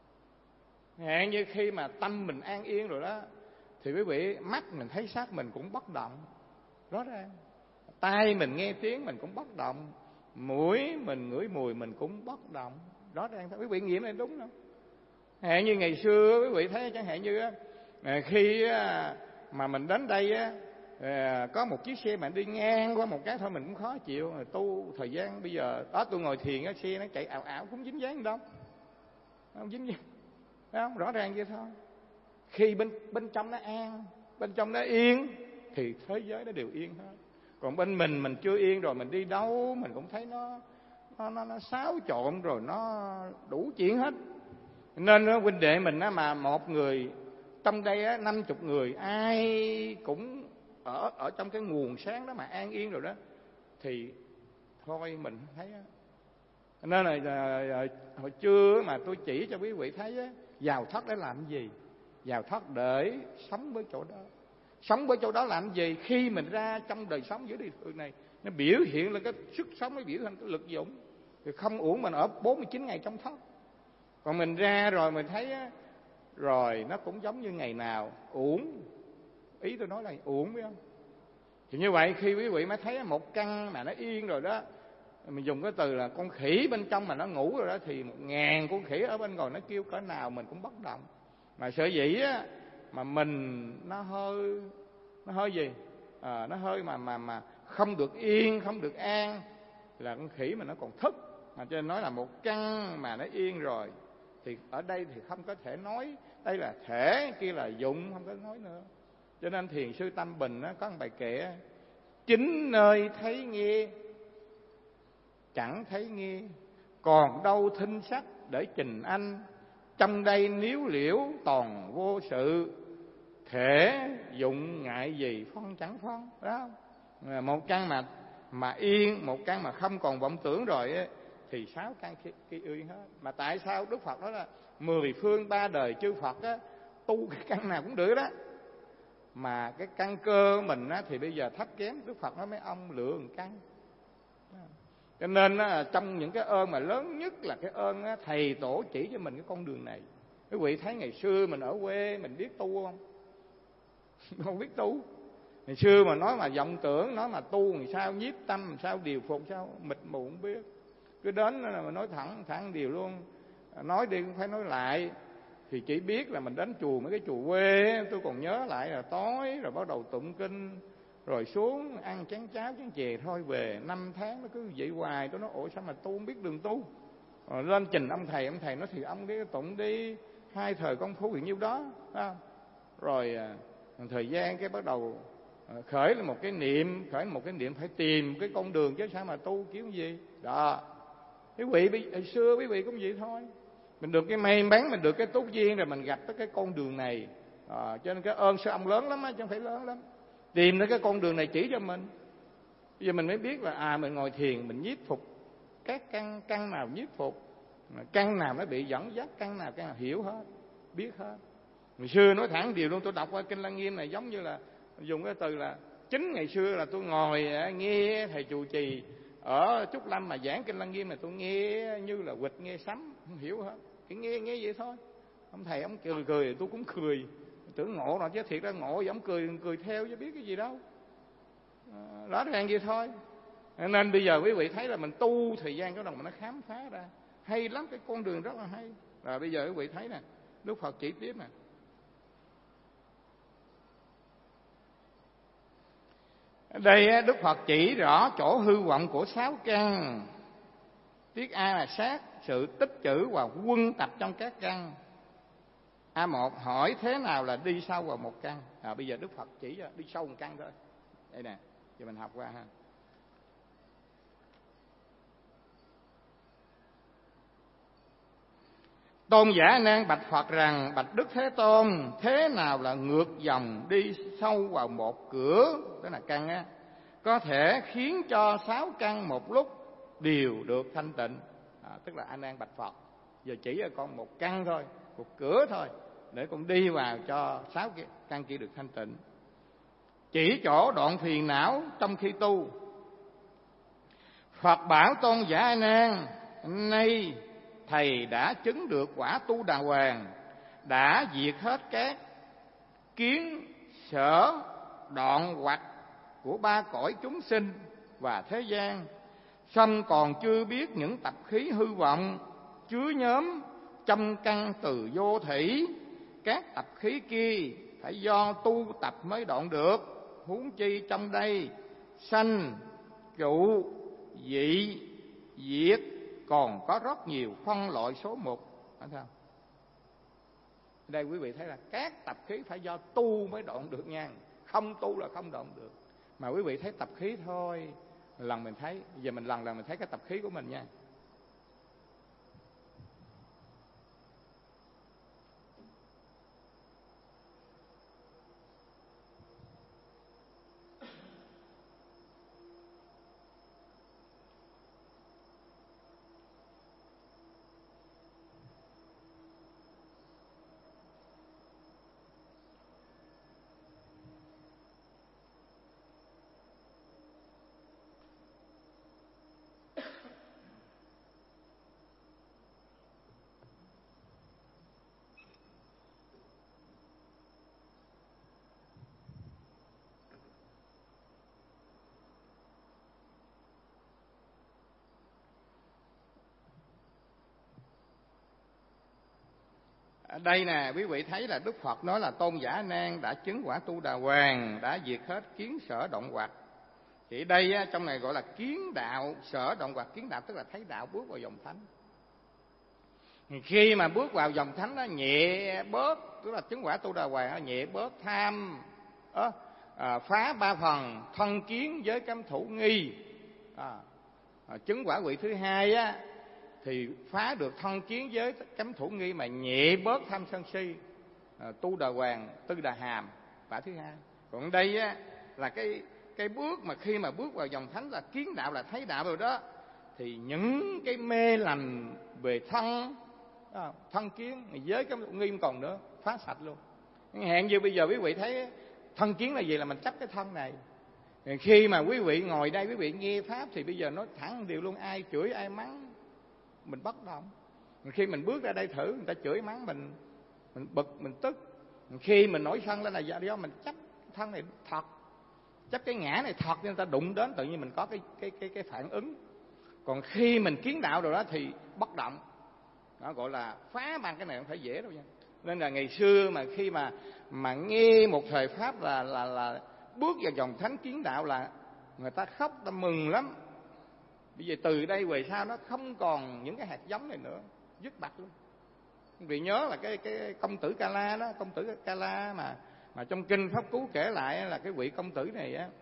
Hẹn như khi mà tâm mình an yên rồi đó, thì quý vị, mắt mình thấy sắc mình cũng bất động, rõ ràng. Tai mình nghe tiếng mình cũng bất động, mũi mình ngửi mùi mình cũng bất động, rõ ràng thôi. Quý vị nghiệm này đúng không? Hẹn như ngày xưa quý vị thấy, chẳng hạn như khi mà mình đến đây có một chiếc xe mà đi ngang qua một cái thôi mình cũng khó chịu. Tu thời gian bây giờ đó, tôi ngồi thiền á, xe nó chạy ảo ảo cũng dính dáng đâu, không dính dáng, thấy không? Rõ ràng vậy thôi. Khi bên trong nó an, bên trong nó yên thì thế giới nó đều yên hết. Còn bên mình chưa yên rồi, mình đi đâu mình cũng thấy nó xáo trộn, rồi nó đủ chuyện hết. Nên huynh đệ mình mà một người trong đây 50 người, ai cũng ở trong cái nguồn sáng đó mà an yên rồi đó, thì thôi mình thấy. Nên là hồi trưa mà tôi chỉ cho quý vị thấy vào thất để làm gì? Vào thất để sống với chỗ đó. Sống với chỗ đó làm gì? Khi mình ra trong đời sống giữa đời thường này, nó biểu hiện là cái sức sống, nó biểu hiện cái lực dụng, thì không uổng mình ở 49 ngày trong thất. Còn mình ra rồi mình thấy rồi nó cũng giống như ngày nào, uổng. Ý tôi nói là uổng, phải không? Thì như vậy khi quý vị mới thấy một căn mà nó yên rồi đó, mình dùng cái từ là con khỉ bên trong mà nó ngủ rồi đó, thì 1000 con khỉ ở bên ngoài nó kêu cỡ nào mình cũng bất động. Mà sở dĩ á, mà mình nó hơi gì? Nó hơi mà không được yên, không được an, là con khỉ mà nó còn thức. Mà cho nên nói là một căn mà nó yên rồi, thì ở đây thì không có thể nói đây là thể, kia là dụng, không có nói nữa. Cho nên thiền sư Tâm Bình có một bài kệ: chính nơi thấy nghe, chẳng thấy nghe, còn đâu thinh sắc để trình anh. Trong đây níu liễu toàn vô sự, thể dụng ngại gì phân chẳng phân. Đó, một căn mà yên, một căn mà không còn vọng tưởng rồi ấy, thì 6 căn kỳ uy hết. Mà tại sao Đức Phật nói là 10 phương 3 đời chư Phật á, tu cái căn nào cũng được đó. Mà cái căn cơ mình á, thì bây giờ thấp kém, Đức Phật nói mấy ông lựa một căn. Cho nên á, trong những cái ơn mà lớn nhất là cái ơn á, thầy tổ chỉ cho mình cái con đường này. Quý vị thấy ngày xưa mình ở quê mình biết tu không? Không biết tu. Ngày xưa mà nói mà vọng tưởng, nói mà tu làm sao nhiếp tâm, làm sao điều phục, sao mịt mù không biết. Cứ đến là mình nói thẳng điều luôn, nói đi cũng phải nói lại. Thì chỉ biết là mình đến chùa, mấy cái chùa quê tôi còn nhớ lại là tối rồi bắt đầu tụng kinh, rồi xuống ăn chén cháo chén chè thôi về. 5 tháng nó cứ vậy hoài. Tôi nói ủa sao mà tu không biết đường tu. Rồi lên trình ông thầy nói thì ông đi tụng đi, 2 thời công phu bao nhiêu đó, phải không? Rồi thời gian cái bắt đầu khởi lên một cái niệm phải tìm cái con đường chứ sao mà tu kiểu gì đó. Quý vị hồi xưa quý vị cũng vậy thôi. Mình được cái may mắn, mình được cái tốt duyên rồi mình gặp tới cái con đường này. Cho nên cái ơn sư ông lớn lắm á, chứ không phải lớn lắm. Tìm đến cái con đường này chỉ cho mình. Bây giờ mình mới biết là mình ngồi thiền mình nhiếp phục các căn nào nhiếp phục, căn nào nó bị dẫn dắt, căn nào hiểu hết, biết hết. Ngày xưa nói thẳng điều luôn, tôi đọc qua kinh Lăng Nghiêm này giống như là dùng cái từ là chính ngày xưa là tôi ngồi nghe thầy trụ trì ở Trúc Lâm mà giảng kinh Lăng Nghiêm này, tôi nghe như là quịch nghe sấm, không hiểu hết. Chỉ nghe vậy thôi. Ông thầy ông cười tôi cũng cười, tưởng ngộ rồi chứ thiệt ra ngộ vậy ông cười theo chứ biết cái gì đâu. Rõ ràng vậy thôi. Nên bây giờ quý vị thấy là mình tu thời gian có đồng mà nó khám phá ra hay lắm, cái con đường rất là hay. Rồi bây giờ quý vị thấy nè, Đức Phật chỉ tiếp nè. Ở đây Đức Phật chỉ rõ chỗ hư vọng của 6 căn. Tiết A là sát sự tích trữ và quân tập trong các căn. A1 hỏi thế nào là đi sâu vào một căn. Bây giờ Đức Phật chỉ ra đi sâu một căn thôi. Đây nè, giờ mình học qua ha. Tôn giả A Nan bạch Phật rằng: bạch Đức Thế Tôn, thế nào là ngược dòng đi sâu vào một cửa, tức là căn á, có thể khiến cho 6 căn một lúc đều được thanh tịnh. Tức là A Nan bạch Phật, giờ chỉ cho con một căn thôi, một cửa thôi, để con đi vào cho 6 căn kia được thanh tịnh. Chỉ chỗ đoạn phiền não trong khi tu. Phật bảo tôn giả A Nan: nay thầy đã chứng được quả tu đà hoàng, đã diệt hết các kiến sở đoạn hoặc của 3 cõi chúng sinh và thế gian, song còn chưa biết những tập khí hư vọng chứa nhóm trong căn từ vô thủy. Các tập khí kia phải do tu tập mới đoạn được, huống chi trong đây sanh trụ dị diệt còn có rất nhiều phân loại số một. Phải không? Đây quý vị thấy là các tập khí phải do tu mới đoạn được nha, không tu là không đoạn được. Mà quý vị thấy tập khí thôi, lần mình thấy, giờ mình lần mình thấy cái tập khí của mình nha. Ở đây nè, quý vị thấy là Đức Phật nói là tôn giả A Nan đã chứng quả tu đà hoàng, đã diệt hết kiến sở động hoặc. Thì đây trong này gọi là kiến đạo, sở động hoặc. Kiến đạo tức là thấy đạo, bước vào dòng thánh. Khi mà bước vào dòng thánh nó nhẹ bớt, tức là chứng quả tu đà hoàng nó nhẹ bớt tham, phá 3 phần thân kiến với cấm thủ nghi. Chứng quả vị thứ hai á thì phá được thân kiến với cấm thủ nghi mà nhẹ bớt tham sân si, tu đà hoàng tư đà hàm, quả thứ hai. Còn đây á là cái bước mà khi mà bước vào dòng thánh là kiến đạo, là thấy đạo rồi đó, thì những cái mê lầm về thân kiến giới cái nghiêm còn nữa, phá sạch luôn. Hẹn như bây giờ quý vị thấy thân kiến là gì, là mình chấp cái thân này. Khi mà quý vị ngồi đây quý vị nghe pháp thì bây giờ nói thẳng điều luôn, ai chửi ai mắng mình bất động. Khi mình bước ra đây thử người ta chửi mắng mình bực mình tức. Khi mình nổi sân lên là do mình chấp thân này thật, chấp cái ngã này thật, nên người ta đụng đến tự nhiên mình có cái phản ứng. Còn khi mình kiến đạo rồi đó thì bất động, nó gọi là phá bằng cái này không phải dễ đâu nha. Nên là ngày xưa mà khi mà nghe một thời pháp là bước vào dòng thánh kiến đạo là người ta khóc, ta mừng lắm. Bây giờ từ đây về sau nó không còn những cái hạt giống này nữa, dứt bặt luôn. Vì nhớ là cái công tử Ca La đó, công tử Ca La mà trong kinh Pháp Cú kể lại là cái vị công tử này á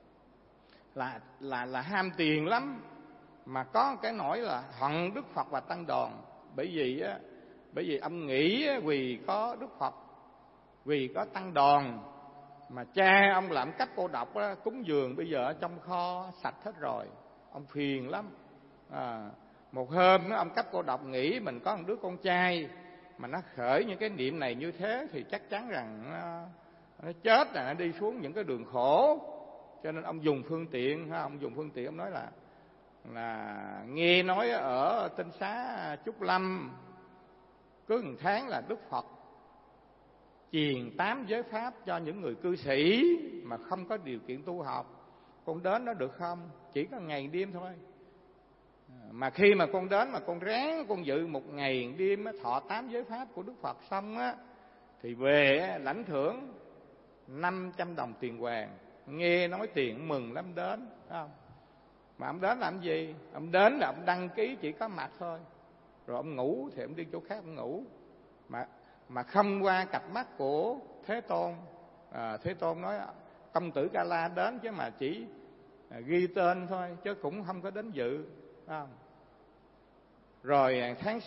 là ham tiền lắm, mà có cái nỗi là hận Đức Phật và tăng đoàn. Bởi vì ông nghĩ vì có Đức Phật, vì có tăng đoàn mà cha ông làm cách cô độc đó, cúng dường bây giờ ở trong kho sạch hết rồi, ông phiền lắm. Một hôm đó, ông cấp cô độc nghĩ mình có một đứa con trai mà nó khởi những cái niệm này như thế thì chắc chắn rằng nó chết, là nó đi xuống những cái đường khổ. Cho nên ông dùng phương tiện, ông nói là nghe nói ở Tinh Xá Trúc Lâm cứ một tháng là Đức Phật truyền 8 giới pháp cho những người cư sĩ mà không có điều kiện tu học. Con đến đó được không? Chỉ có ngày đêm thôi. Mà khi mà con đến mà con ráng con dự 1 ngày đêm thọ 8 giới pháp của Đức Phật xong á, thì về lãnh thưởng 500 đồng tiền vàng. Nghe nói tiền mừng lắm đến, phải không? Mà ông đến làm gì? Ông đến là ông đăng ký chỉ có mặt thôi, rồi ông ngủ thì ông đi chỗ khác ông ngủ, mà không qua cặp mắt của Thế Tôn. Thế Tôn nói công tử Ca La đến chứ mà chỉ ghi tên thôi chứ cũng không có đến dự, phải không? Rồi tháng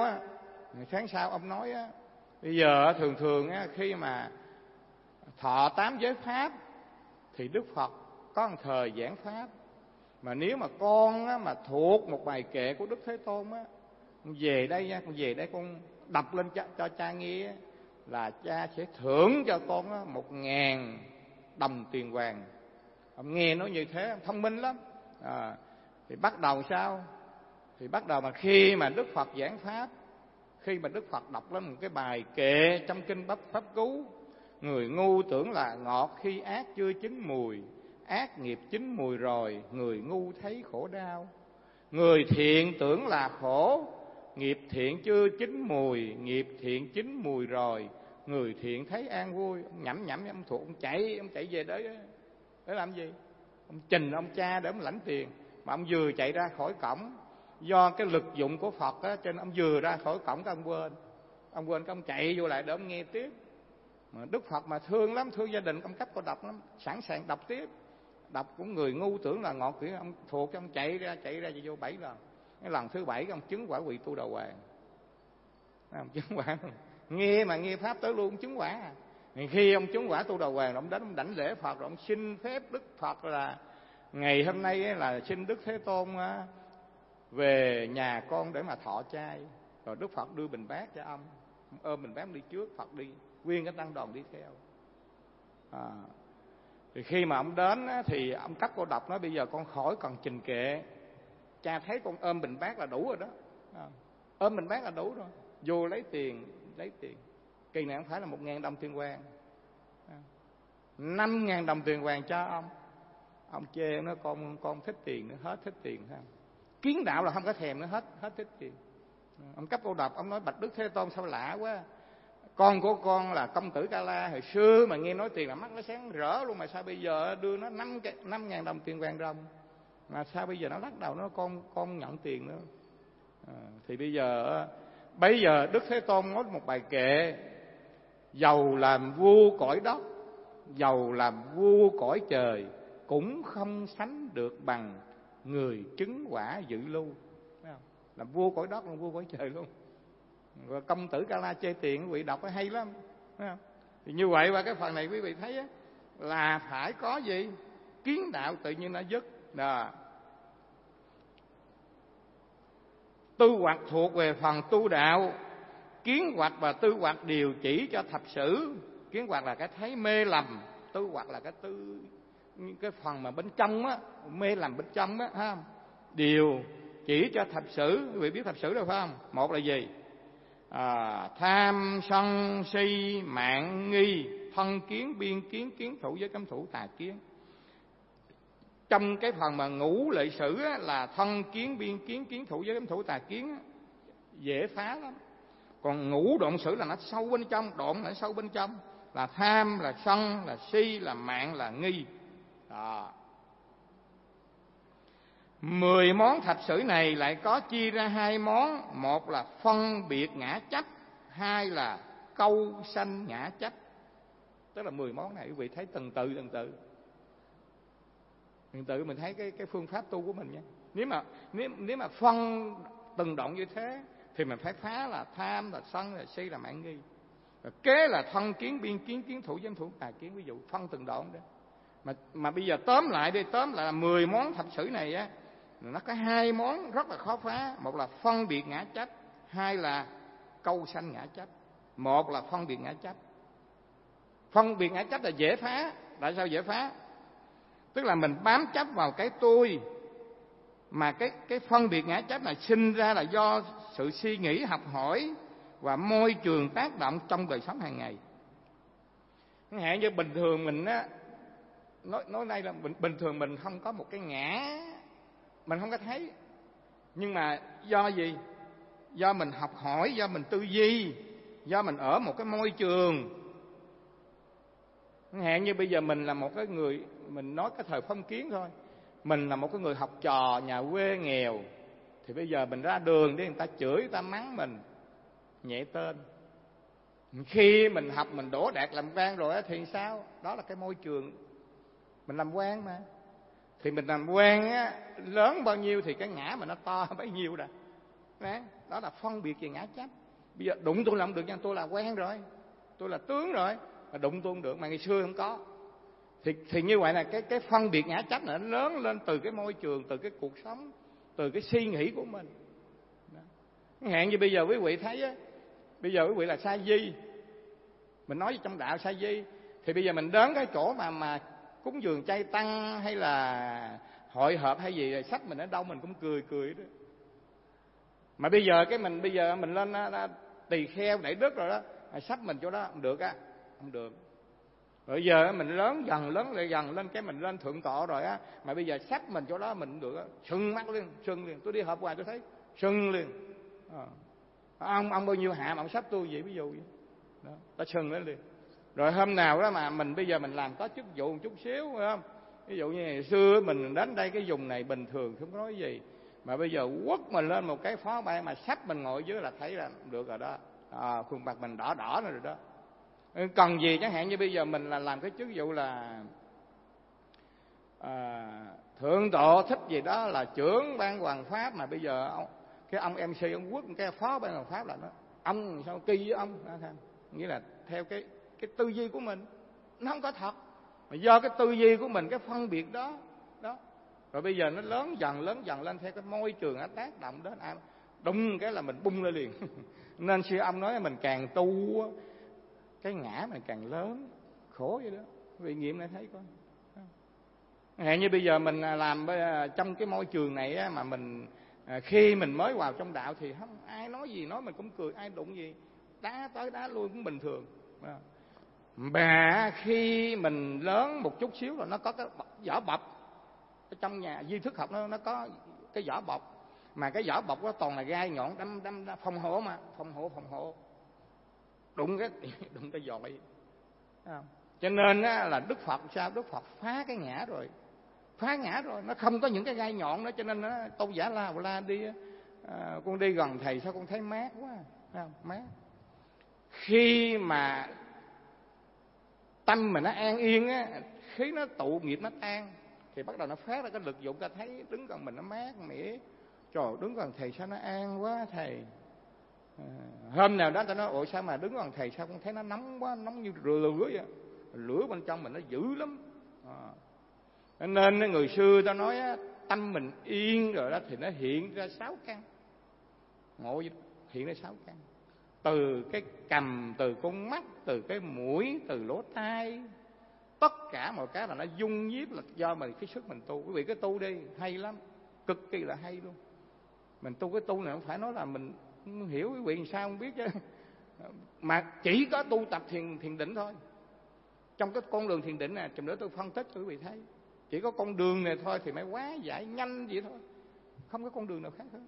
sau ông nói á, bây giờ thường á, khi mà thọ 8 giới pháp thì Đức Phật có một thời giảng pháp. Mà nếu mà con á, mà thuộc một bài kệ của Đức Thế Tôn á, con về đây nha, con đọc lên cho cha nghe, là cha sẽ thưởng cho con á 1.000 đồng tiền vàng. Ông nghe nói như thế, ông thông minh lắm. Thì bắt đầu sao? Thì bắt đầu mà khi mà Đức Phật giảng pháp, khi mà Đức Phật đọc lên một cái bài kệ trong kinh Pháp Cú, người ngu tưởng là ngọt khi ác chưa chín mùi, ác nghiệp chín mùi rồi, người ngu thấy khổ đau. Người thiện tưởng là khổ, nghiệp thiện chưa chín mùi, nghiệp thiện chín mùi rồi, người thiện thấy an vui. Ông nhẩm ông thuộc, ông chạy về để làm gì? Ông trình ông cha để ông lãnh tiền. Mà ông vừa chạy ra khỏi cổng, do cái lực dụng của Phật á, cho nên ông vừa ra khỏi cổng cái ông quên cái ông chạy vô lại để ông nghe tiếp. Mà Đức Phật mà thương lắm, thương gia đình, ông cấp cô đọc lắm, sẵn sàng đọc tiếp. Đọc cũng người ngu tưởng là ngọt, kiểu ông thuộc, ông chạy ra vô 7 lần. Cái lần thứ 7 ông chứng quả vị tu đầu hoàng. Ông chứng quả, nghe pháp tới luôn, chứng quả. Khi ông chứng quả tu đầu hoàng, ông đến ông đảnh lễ Phật, rồi ông xin phép Đức Phật là ngày hôm nay là xin Đức Thế Tôn về nhà con để mà thọ trai. Rồi Đức Phật đưa bình bát cho ông ôm bình bát đi trước, Phật đi, nguyên cái tăng đoàn đi theo. Thì khi mà ông đến thì ông cấp cô độc nói bây giờ con khỏi còn trình kệ, cha thấy con ôm bình bát là đủ rồi đó. Ôm bình bát là đủ rồi, vô lấy tiền. Kỳ này không phải là 1.000 đồng tiền vàng, 5.000 đồng tiền vàng cho ông chê nó con thích tiền nữa, hết thích tiền ha. Kiến đạo là không có thèm nữa, hết thích tiền. Ông cấp cô độc, ông nói bạch Đức Thế Tôn sao lạ quá, con của con là công tử Ca La hồi xưa mà nghe nói tiền là mắt nó sáng rỡ luôn, mà sao bây giờ đưa nó 5.000 đồng tiền vàng ròng, mà sao bây giờ nó lắc đầu nó con nhận tiền nữa. Thì bây giờ Đức Thế Tôn nói một bài kệ: giàu làm vua cõi đất, giàu làm vua cõi trời, cũng không sánh được bằng người chứng quả dự lưu. Làm vua cõi đất, làm vua cõi trời luôn. Và công tử Ca La chê tiền, quý vị đọc nó hay lắm. Thì như vậy qua cái phần này quý vị thấy á, là phải có gì? Kiến đạo tự nhiên nó dứt. Tư hoạch thuộc về phần tu đạo. Kiến hoạch và tư hoạch đều chỉ cho thập sử. Kiến hoạch là cái thấy mê lầm, tư hoạch là cái phần mà bên trong á, mê lầm bên trong á, ha. Điều chỉ cho thập sử. Quý vị biết thập sử đâu phải không? Một là gì? Tham sân si mạng nghi, thân kiến biên kiến, kiến thủ với cấm thủ, tà kiến. Trong cái phần mà ngũ lệ sử á, là thân kiến biên kiến, kiến thủ với cấm thủ, tà kiến á, dễ phá lắm. Còn ngũ độn sử là nó sâu bên trong, độn là sâu bên trong, là tham, là sân, là si, là mạng, là nghi. Đó. 10 món thập sử này lại có chia ra 2 món. Một là phân biệt ngã chấp, hai là câu sanh ngã chấp. Tức là 10 món này quý vị thấy từng từ mình thấy cái phương pháp tu của mình nha. Nếu mà phân từng đoạn như thế thì mình phải phá là tham, là sân, là si, là mạng nghi. Rồi kế là thân kiến biên kiến, kiến thủ với thủ, tà kiến. Ví dụ phân từng đoạn đó. Mà bây giờ tóm lại là 10 món thập sử này á, nó có 2 món rất là khó phá. Một là phân biệt ngã chấp, hai là câu sanh ngã chấp. Một là phân biệt ngã chấp. Phân biệt ngã chấp là dễ phá. Tại sao dễ phá? Tức là mình bám chấp vào cái tôi. Mà cái phân biệt ngã chấp này sinh ra là do sự suy nghĩ, học hỏi và môi trường tác động trong đời sống hàng ngày. Chẳng hạn như bình thường mình á, nói đây là bình thường mình không có một cái ngã, mình không có thấy. Nhưng mà do gì? Do mình học hỏi, do mình tư duy, do mình ở một cái môi trường. Chẳng hạn như bây giờ mình là một cái người, mình nói cái thời phong kiến thôi, mình là một cái người học trò nhà quê nghèo, thì bây giờ mình ra đường để người ta chửi, người ta mắng mình nhẹ tên. Khi mình học, mình đỗ đạt làm quan rồi thì sao? Đó là cái môi trường mình làm quan mà. Thì mình làm quan á, lớn bao nhiêu thì cái ngã mà nó to bấy nhiêu rồi. Đó là phân biệt về ngã chấp. Bây giờ đụng tôi làm được nha, tôi là quan rồi, tôi là tướng rồi, mà đụng tôi không được, mà ngày xưa không có. Thì như vậy là cái phân biệt ngã chấp này nó lớn lên từ cái môi trường, từ cái cuộc sống, từ cái suy nghĩ của mình. Hạn như bây giờ quý vị thấy á, bây giờ quý vị là sa di, mình nói trong đạo sa di, thì bây giờ mình đến cái chỗ mà cúng dường chay tăng hay là hội họp hay gì, sách mình ở đâu mình cũng cười đó. Mà bây giờ mình lên tỳ kheo đại đức rồi đó, sách mình chỗ đó không được á, không được. Rồi giờ mình lớn dần lên cái mình lên thượng tọa rồi á, mà bây giờ sách mình chỗ đó mình không được á, sưng mắt liền. Tôi đi họp hoài tôi thấy sưng liền. Ông bao nhiêu hạ mà ông sách tôi vậy, ví dụ vậy đó, ta sưng lên liền. Rồi hôm nào đó mà mình bây giờ mình làm có chức vụ một chút xíu, phải không? Ví dụ như ngày xưa mình đến đây cái vùng này bình thường không nói gì, mà bây giờ quất mình lên một cái phó ban mà sách mình ngồi dưới là thấy là được rồi đó. Khuôn mặt mình đỏ rồi đó. Cần gì chẳng hạn như bây giờ mình là làm cái chức vụ là thượng tọa thích gì đó là trưởng ban hoàng pháp, mà bây giờ cái ông MC ông quất cái phó ban hoàng pháp là nó ông sao kỳ với ông đó, nghĩa là theo cái tư duy của mình nó không có thật, mà do cái tư duy của mình, cái phân biệt đó. Rồi bây giờ nó lớn dần lên theo cái môi trường nó tác động đến đùng cái là mình bung lên liền. Nên sư ông nói mình càng tu cái ngã mình càng lớn, khổ vậy đó. Vì nghiệm lại thấy con. Hẹn như bây giờ mình làm trong cái môi trường này á, mà mình khi mình mới vào trong đạo thì không ai nói gì nói mình cũng cười, ai đụng gì đá tới đá lui cũng bình thường. Mà khi mình lớn một chút xíu rồi nó có cái vỏ bọc. Ở trong nhà di thức học nó có cái vỏ bọc, mà cái vỏ bọc đó toàn là gai nhọn đâm phòng hộ, mà phòng hộ đụng cái dội. Cho nên là Đức Phật sao? Đức Phật phá ngã rồi, nó không có những cái gai nhọn đó. Cho nên nó Tôn giả La đi con đi gần thầy sao con thấy mát quá, mát. Khi mà tâm mình nó an yên á, khi nó tụ nghiệp nó tan thì bắt đầu nó phát ra cái lực dụng, ta thấy đứng gần mình nó mát mẻ. Trời, đứng gần thầy sao nó an quá thầy. Hôm nào đó ta nói ủa sao mà đứng gần thầy sao con thấy nó nóng quá, nóng như lửa vậy. Lửa bên trong mình nó dữ lắm. Nên người xưa ta nói tâm mình yên rồi đó thì nó hiện ra 6 căn. ngộ hiện ra 6 căn. Từ cái cằm, từ con mắt, từ cái mũi, từ lỗ tai, tất cả mọi cái là nó dung nhiếp là do mình cái sức mình tu. Quý vị cứ tu đi, hay lắm, cực kỳ là hay luôn. Mình tu cái tu này không phải nói là mình không hiểu quý vị làm sao không biết chứ, mà chỉ có tu tập thiền định thôi. Trong cái con đường thiền định này, chừng nữa tôi phân tích cho quý vị thấy, chỉ có con đường này thôi thì mới quá giải nhanh vậy thôi, không có con đường nào khác hết.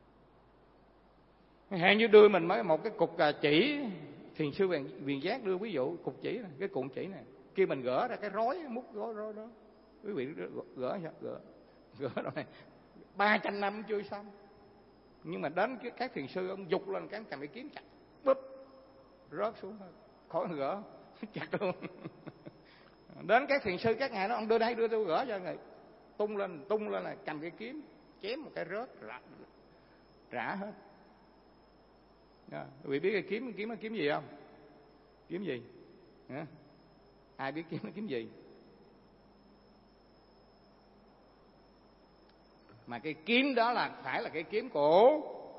Hẹn như đưa mình mới một cái cục chỉ, thiền sư Viền Giác đưa ví dụ cục chỉ này, cái cuộn chỉ này, khi mình gỡ ra cái rối, mút rối đó, quý vị gỡ rồi này 300 năm chưa xong. Nhưng mà đến các thiền sư ông giục lên cái cầm cái kiếm chặt, búp rớt xuống thôi, khỏi gỡ chặt luôn. Đến các thiền sư các ngài nói ông đưa đây, đưa tôi gỡ cho ngài, tung lên là cầm cái kiếm chém một cái rớt rã hết. Quý vị biết cái kiếm gì không? Kiếm gì? Ai biết kiếm gì? Mà cái kiếm đó là phải là cái kiếm của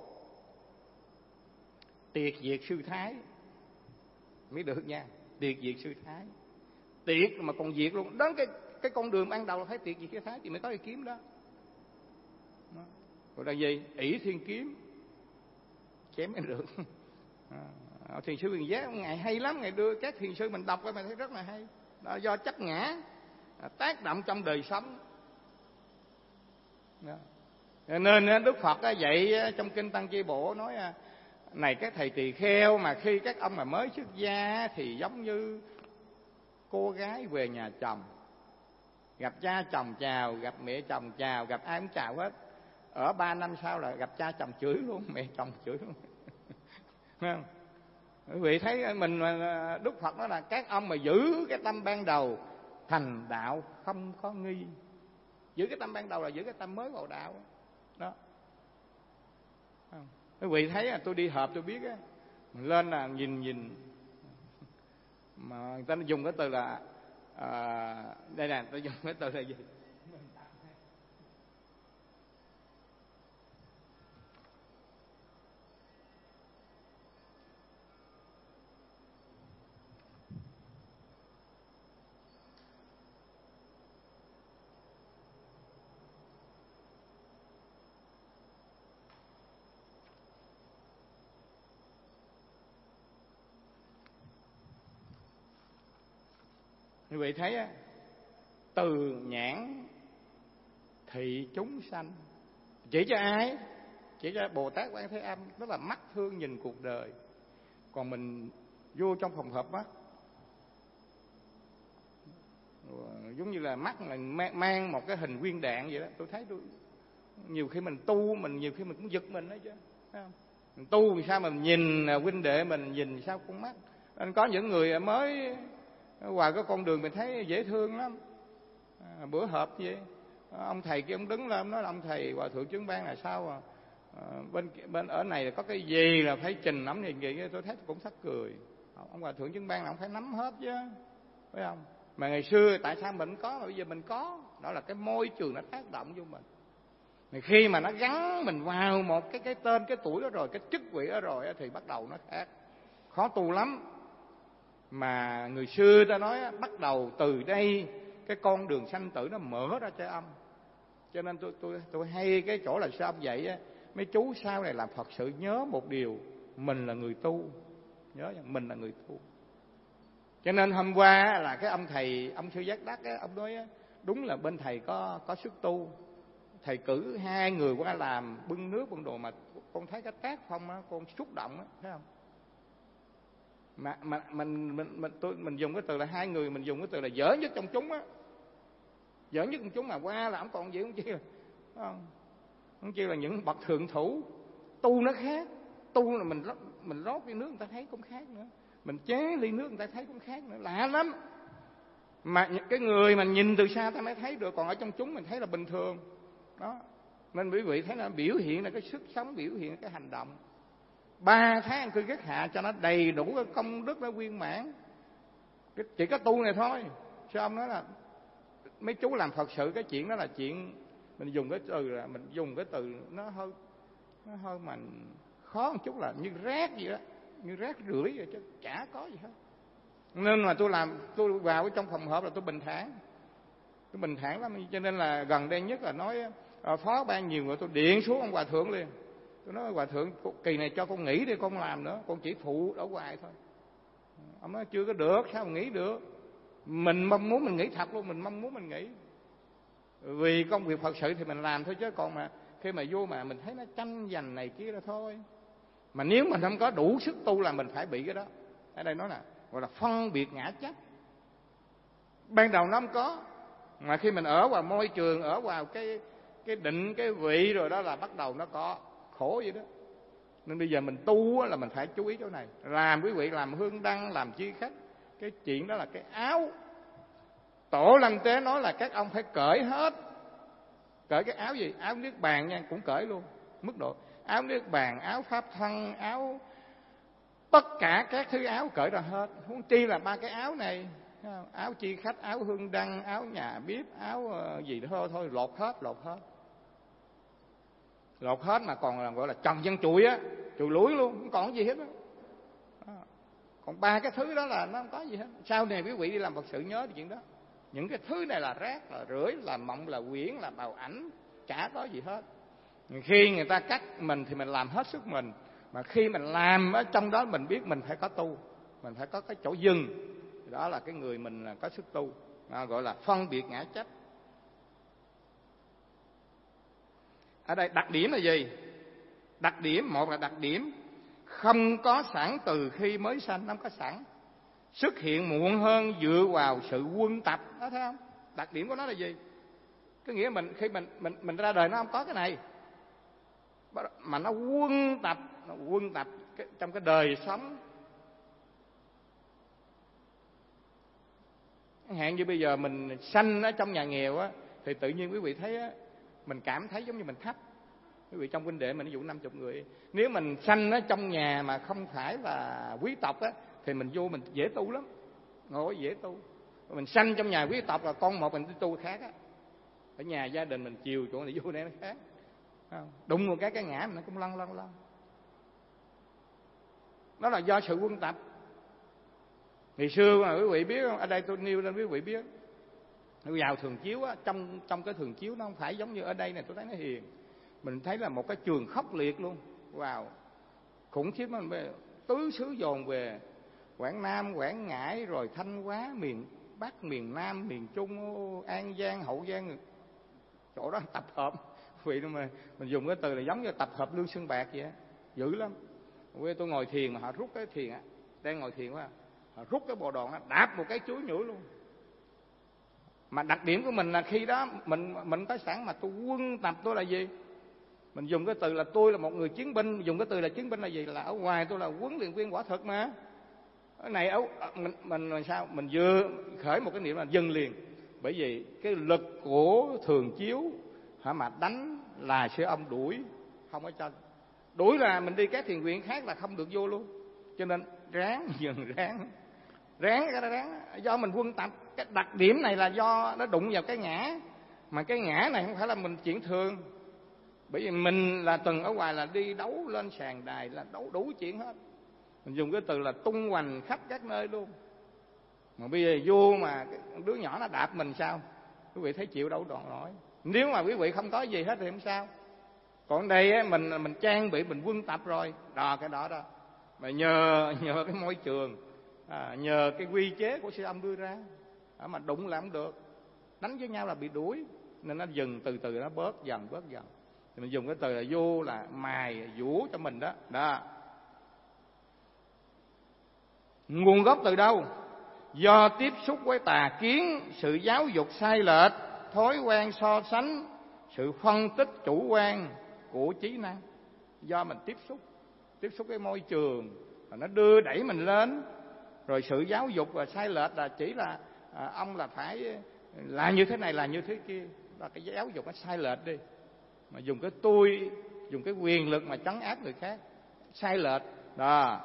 Tiệt Diệt Sư Thái mới được nha. Tiệt Diệt Sư Thái, tiệt mà còn diệt luôn. Đến cái con đường ban đầu là phải Tiệt Diệt Sư Thái thì mới có cái kiếm đó. Rồi là gì? Ỷ Thiên Kiếm, chém mới được. Thiền sư Viền Giác ngài hay lắm, ngài đưa các thiền sư mình đọc coi mình thấy rất là hay. Đó, do chấp ngã tác động trong đời sống. Nên Đức Phật dạy trong kinh Tăng Chi Bộ nói: này các thầy tỳ kheo, mà khi các ông mà mới xuất gia thì giống như cô gái về nhà chồng, gặp cha chồng chào, gặp mẹ chồng chào, gặp ai cũng chào hết. Ở 3 năm sau là gặp cha chồng chửi luôn, mẹ chồng chửi luôn. Không? Quý vị thấy mình, Đức Phật nói là các ông mà giữ cái tâm ban đầu thành đạo không có nghi. Giữ cái tâm ban đầu là giữ cái tâm mới vào đạo đó. Quý vị thấy tôi đi họp tôi biết á, mình lên là nhìn mà người ta dùng cái từ là đây nè, tôi dùng cái từ là gì? Quý vị thấy á, từ nhãn thị chúng sanh, chỉ cho ai? Chỉ cho Bồ Tát Quan Thế Âm, đó là mắt thương nhìn cuộc đời. Còn mình vô trong phòng hợp mắt, giống như là mắt là mang một cái hình viên đạn vậy đó. Tôi thấy nhiều khi mình tu, nhiều khi mình cũng giật mình đó chứ, thấy không? Mình tu sao mình nhìn huynh đệ mình nhìn sao con mắt. Nên có những người mới qua cái con đường mình thấy dễ thương lắm. Bữa họp vậy, ông thầy kia ông đứng lên ông nói là ông thầy Hòa Thượng Chứng Ban là sao bên ở này có cái gì là phải trình ẩm gì. Tôi thấy cũng thắc cười. Ông Hòa Thượng Chứng Ban là ông phải nắm hết chứ, phải không? Mà ngày xưa tại sao mình có mà bây giờ mình có? Đó là cái môi trường nó tác động vô mình. Khi mà nó gắn mình vào một cái tên, cái tuổi đó rồi, cái chức vị đó rồi thì bắt đầu nó khác, khó tu lắm. Mà người xưa ta nói bắt đầu từ đây cái con đường sanh tử nó mở ra cho ông. Cho nên tôi hay cái chỗ là sao ông dạy mấy chú sau này làm Phật sự nhớ một điều, mình là người tu, nhớ mình là người tu. Cho nên hôm qua là cái ông thầy, ông Sư Giác Đắc ông nói đúng là bên thầy có sức tu. Thầy cử 2 người qua làm bưng nước bưng đồ mà con thấy cái tác phong á, con xúc động á, thấy không? Mà mình dùng cái từ là 2 người, mình dùng cái từ là dở nhất trong chúng á, dở nhất trong chúng mà qua là ông còn gì không chi là không chi là những bậc thượng thủ. Tu nó khác, tu là mình rót cái nước người ta thấy cũng khác nữa, mình chế ly nước người ta thấy cũng khác nữa, lạ lắm. Mà cái người mà nhìn từ xa ta mới thấy được, còn ở trong chúng mình thấy là bình thường đó. Nên quý vị thấy là biểu hiện là cái sức sống, biểu hiện là cái hành động. 3 tháng cư kiết hạ cho nó đầy đủ cái công đức nó viên mãn. Chỉ có tu này thôi. Sao ông nói là mấy chú làm Phật sự cái chuyện đó là chuyện mình dùng cái từ là mình dùng cái từ nó hơi mà khó một chút là như rác vậy đó, như rác rưởi vậy chứ chả có gì hết. Nên mà tôi vào cái trong phòng họp là tôi bình thản lắm. Cho nên là gần đây nhất là nói phó ban nhiều người, tôi điện xuống ông hòa thượng liền. Tôi nói hòa thượng kỳ này cho con nghỉ đi, con không làm nữa, con chỉ phụ ở ngoài thôi. Ông nói chưa có được, sao mà nghỉ được. Mình mong muốn mình nghỉ thật luôn, mình mong muốn mình nghỉ. Vì công việc Phật sự thì mình làm thôi, chứ còn mà khi mà vô mà mình thấy nó tranh giành này kia là thôi. Mà nếu mình không có đủ sức tu là mình phải bị cái đó. Ở đây nói là gọi là phân biệt ngã chấp. Ban đầu nó không có, mà khi mình ở vào môi trường, ở vào cái định, cái vị rồi đó là bắt đầu nó có khổ vậy đó. Nên bây giờ mình tu là mình phải chú ý chỗ này. Làm quý vị làm hương đăng, làm chi khách, cái chuyện đó là cái áo. Tổ Lăng Tế nói là các ông phải cởi hết. Cởi cái áo gì? Áo niết bàn nha, cũng cởi luôn. Mức độ áo niết bàn, áo pháp thân, áo tất cả các thứ áo cởi ra hết. Huống chi là ba cái áo này, áo chi khách, áo hương đăng, áo nhà bếp, áo gì đó thôi lột hết. Lột hết mà còn là gọi là trần dân chùi á, chùi lũi luôn, không còn gì hết á. Còn ba cái thứ đó là nó không có gì hết. Sau này quý vị đi làm Phật sự nhớ chuyện đó. Những cái thứ này là rác, là rưởi, là mộng, là quyển, là bào ảnh, chả có gì hết. Khi người ta cắt mình thì mình làm hết sức mình. Mà khi mình làm ở trong đó mình biết mình phải có tu, mình phải có cái chỗ dừng. Đó là cái người mình là có sức tu, gọi là phân biệt ngã chấp. Ở đây đặc điểm là gì? Đặc điểm, một là đặc điểm không có sẵn từ khi mới sanh, không có sẵn. Xuất hiện muộn hơn dựa vào sự quân tập, đó thấy không? Đặc điểm của nó là gì? Cái nghĩa mình khi mình ra đời nó không có cái này, mà nó quân tập trong cái đời sống. Hạn như bây giờ mình sanh ở trong nhà nghèo á, thì tự nhiên quý vị thấy á, mình cảm thấy giống như mình thấp. Quý vị trong huynh đệ mình ví dụ 50 người, nếu mình sanh ở trong nhà mà không phải là quý tộc á, thì mình vô mình dễ tu lắm, ngồi dễ tu. Mình sanh trong nhà quý tộc là con một mình đi tu khác á. Ở nhà gia đình mình chiều chỗ này vô đây nó khác. Đụng một cái ngã mình nó cũng lăn. Đó là do sự quân tập. Ngày xưa mà quý vị biết không, ở đây tôi nêu lên quý vị biết, vào thường chiếu á, trong cái thường chiếu nó không phải giống như ở đây này, tôi thấy nó hiền. Mình thấy là một cái trường khốc liệt luôn. Wow, khủng khiếp lắm. Tứ xứ dồn về Quảng Nam, Quảng Ngãi, rồi Thanh Hóa, miền Bắc, miền Nam, miền Trung, An Giang, Hậu Giang, chỗ đó tập hợp. Vì mà mình dùng cái từ là giống như tập hợp lương xương bạc vậy á, dữ lắm. Quê tôi ngồi thiền mà họ rút cái thiền á, đang ngồi thiền quá, họ rút cái bồ đòn á, đạp một cái chuối nhủi luôn. Mà đặc điểm của mình là khi đó mình có sẵn, mà tôi quân tập tôi là gì? Mình dùng cái từ là tôi là một người chiến binh. Dùng cái từ là chiến binh là gì? Là ở ngoài tôi là huấn luyện viên quả thực mà. Cái này mình làm sao? Mình vừa khởi một cái niệm là dừng liền. Bởi vì cái lực của thường chiếu mà đánh là sẽ ông đuổi, không có cho. Đuổi là mình đi các thiền viện khác là không được vô luôn. Cho nên ráng dừng, ráng. Do mình quân tập. Cái đặc điểm này là do nó đụng vào cái ngã. Mà cái ngã này không phải là mình chuyện thường. Bởi vì mình là từng ở ngoài là đi đấu lên sàn đài, là đấu đủ chuyện hết. Mình dùng cái từ là tung hoành khắp các nơi luôn. Mà bây giờ vô mà đứa nhỏ nó đạp mình sao? Quý vị thấy chịu đâu đoạn nổi. Nếu mà quý vị không có gì hết thì không sao. Còn đây á, mình trang bị, mình quân tập rồi. Đó, cái đó đó. Mà nhờ cái môi trường, nhờ cái quy chế của sư ông đưa ra, mà đụng là không được. Đánh với nhau là bị đuổi. Nên nó dừng từ từ, nó bớt dần. Thì mình dùng cái từ là vô là mài vũ cho mình đó. Đó. Nguồn gốc từ đâu? Do tiếp xúc với tà kiến, sự giáo dục sai lệch, thói quen so sánh, sự phân tích chủ quan của trí năng. Do mình tiếp xúc với môi trường, nó đưa đẩy mình lên. Rồi sự giáo dục và sai lệch là chỉ là ông là phải là như thế này, là như thế kia. Là cái giáo dục nó sai lệch đi. Mà dùng cái tôi, dùng cái quyền lực mà trấn áp người khác, sai lệch đó.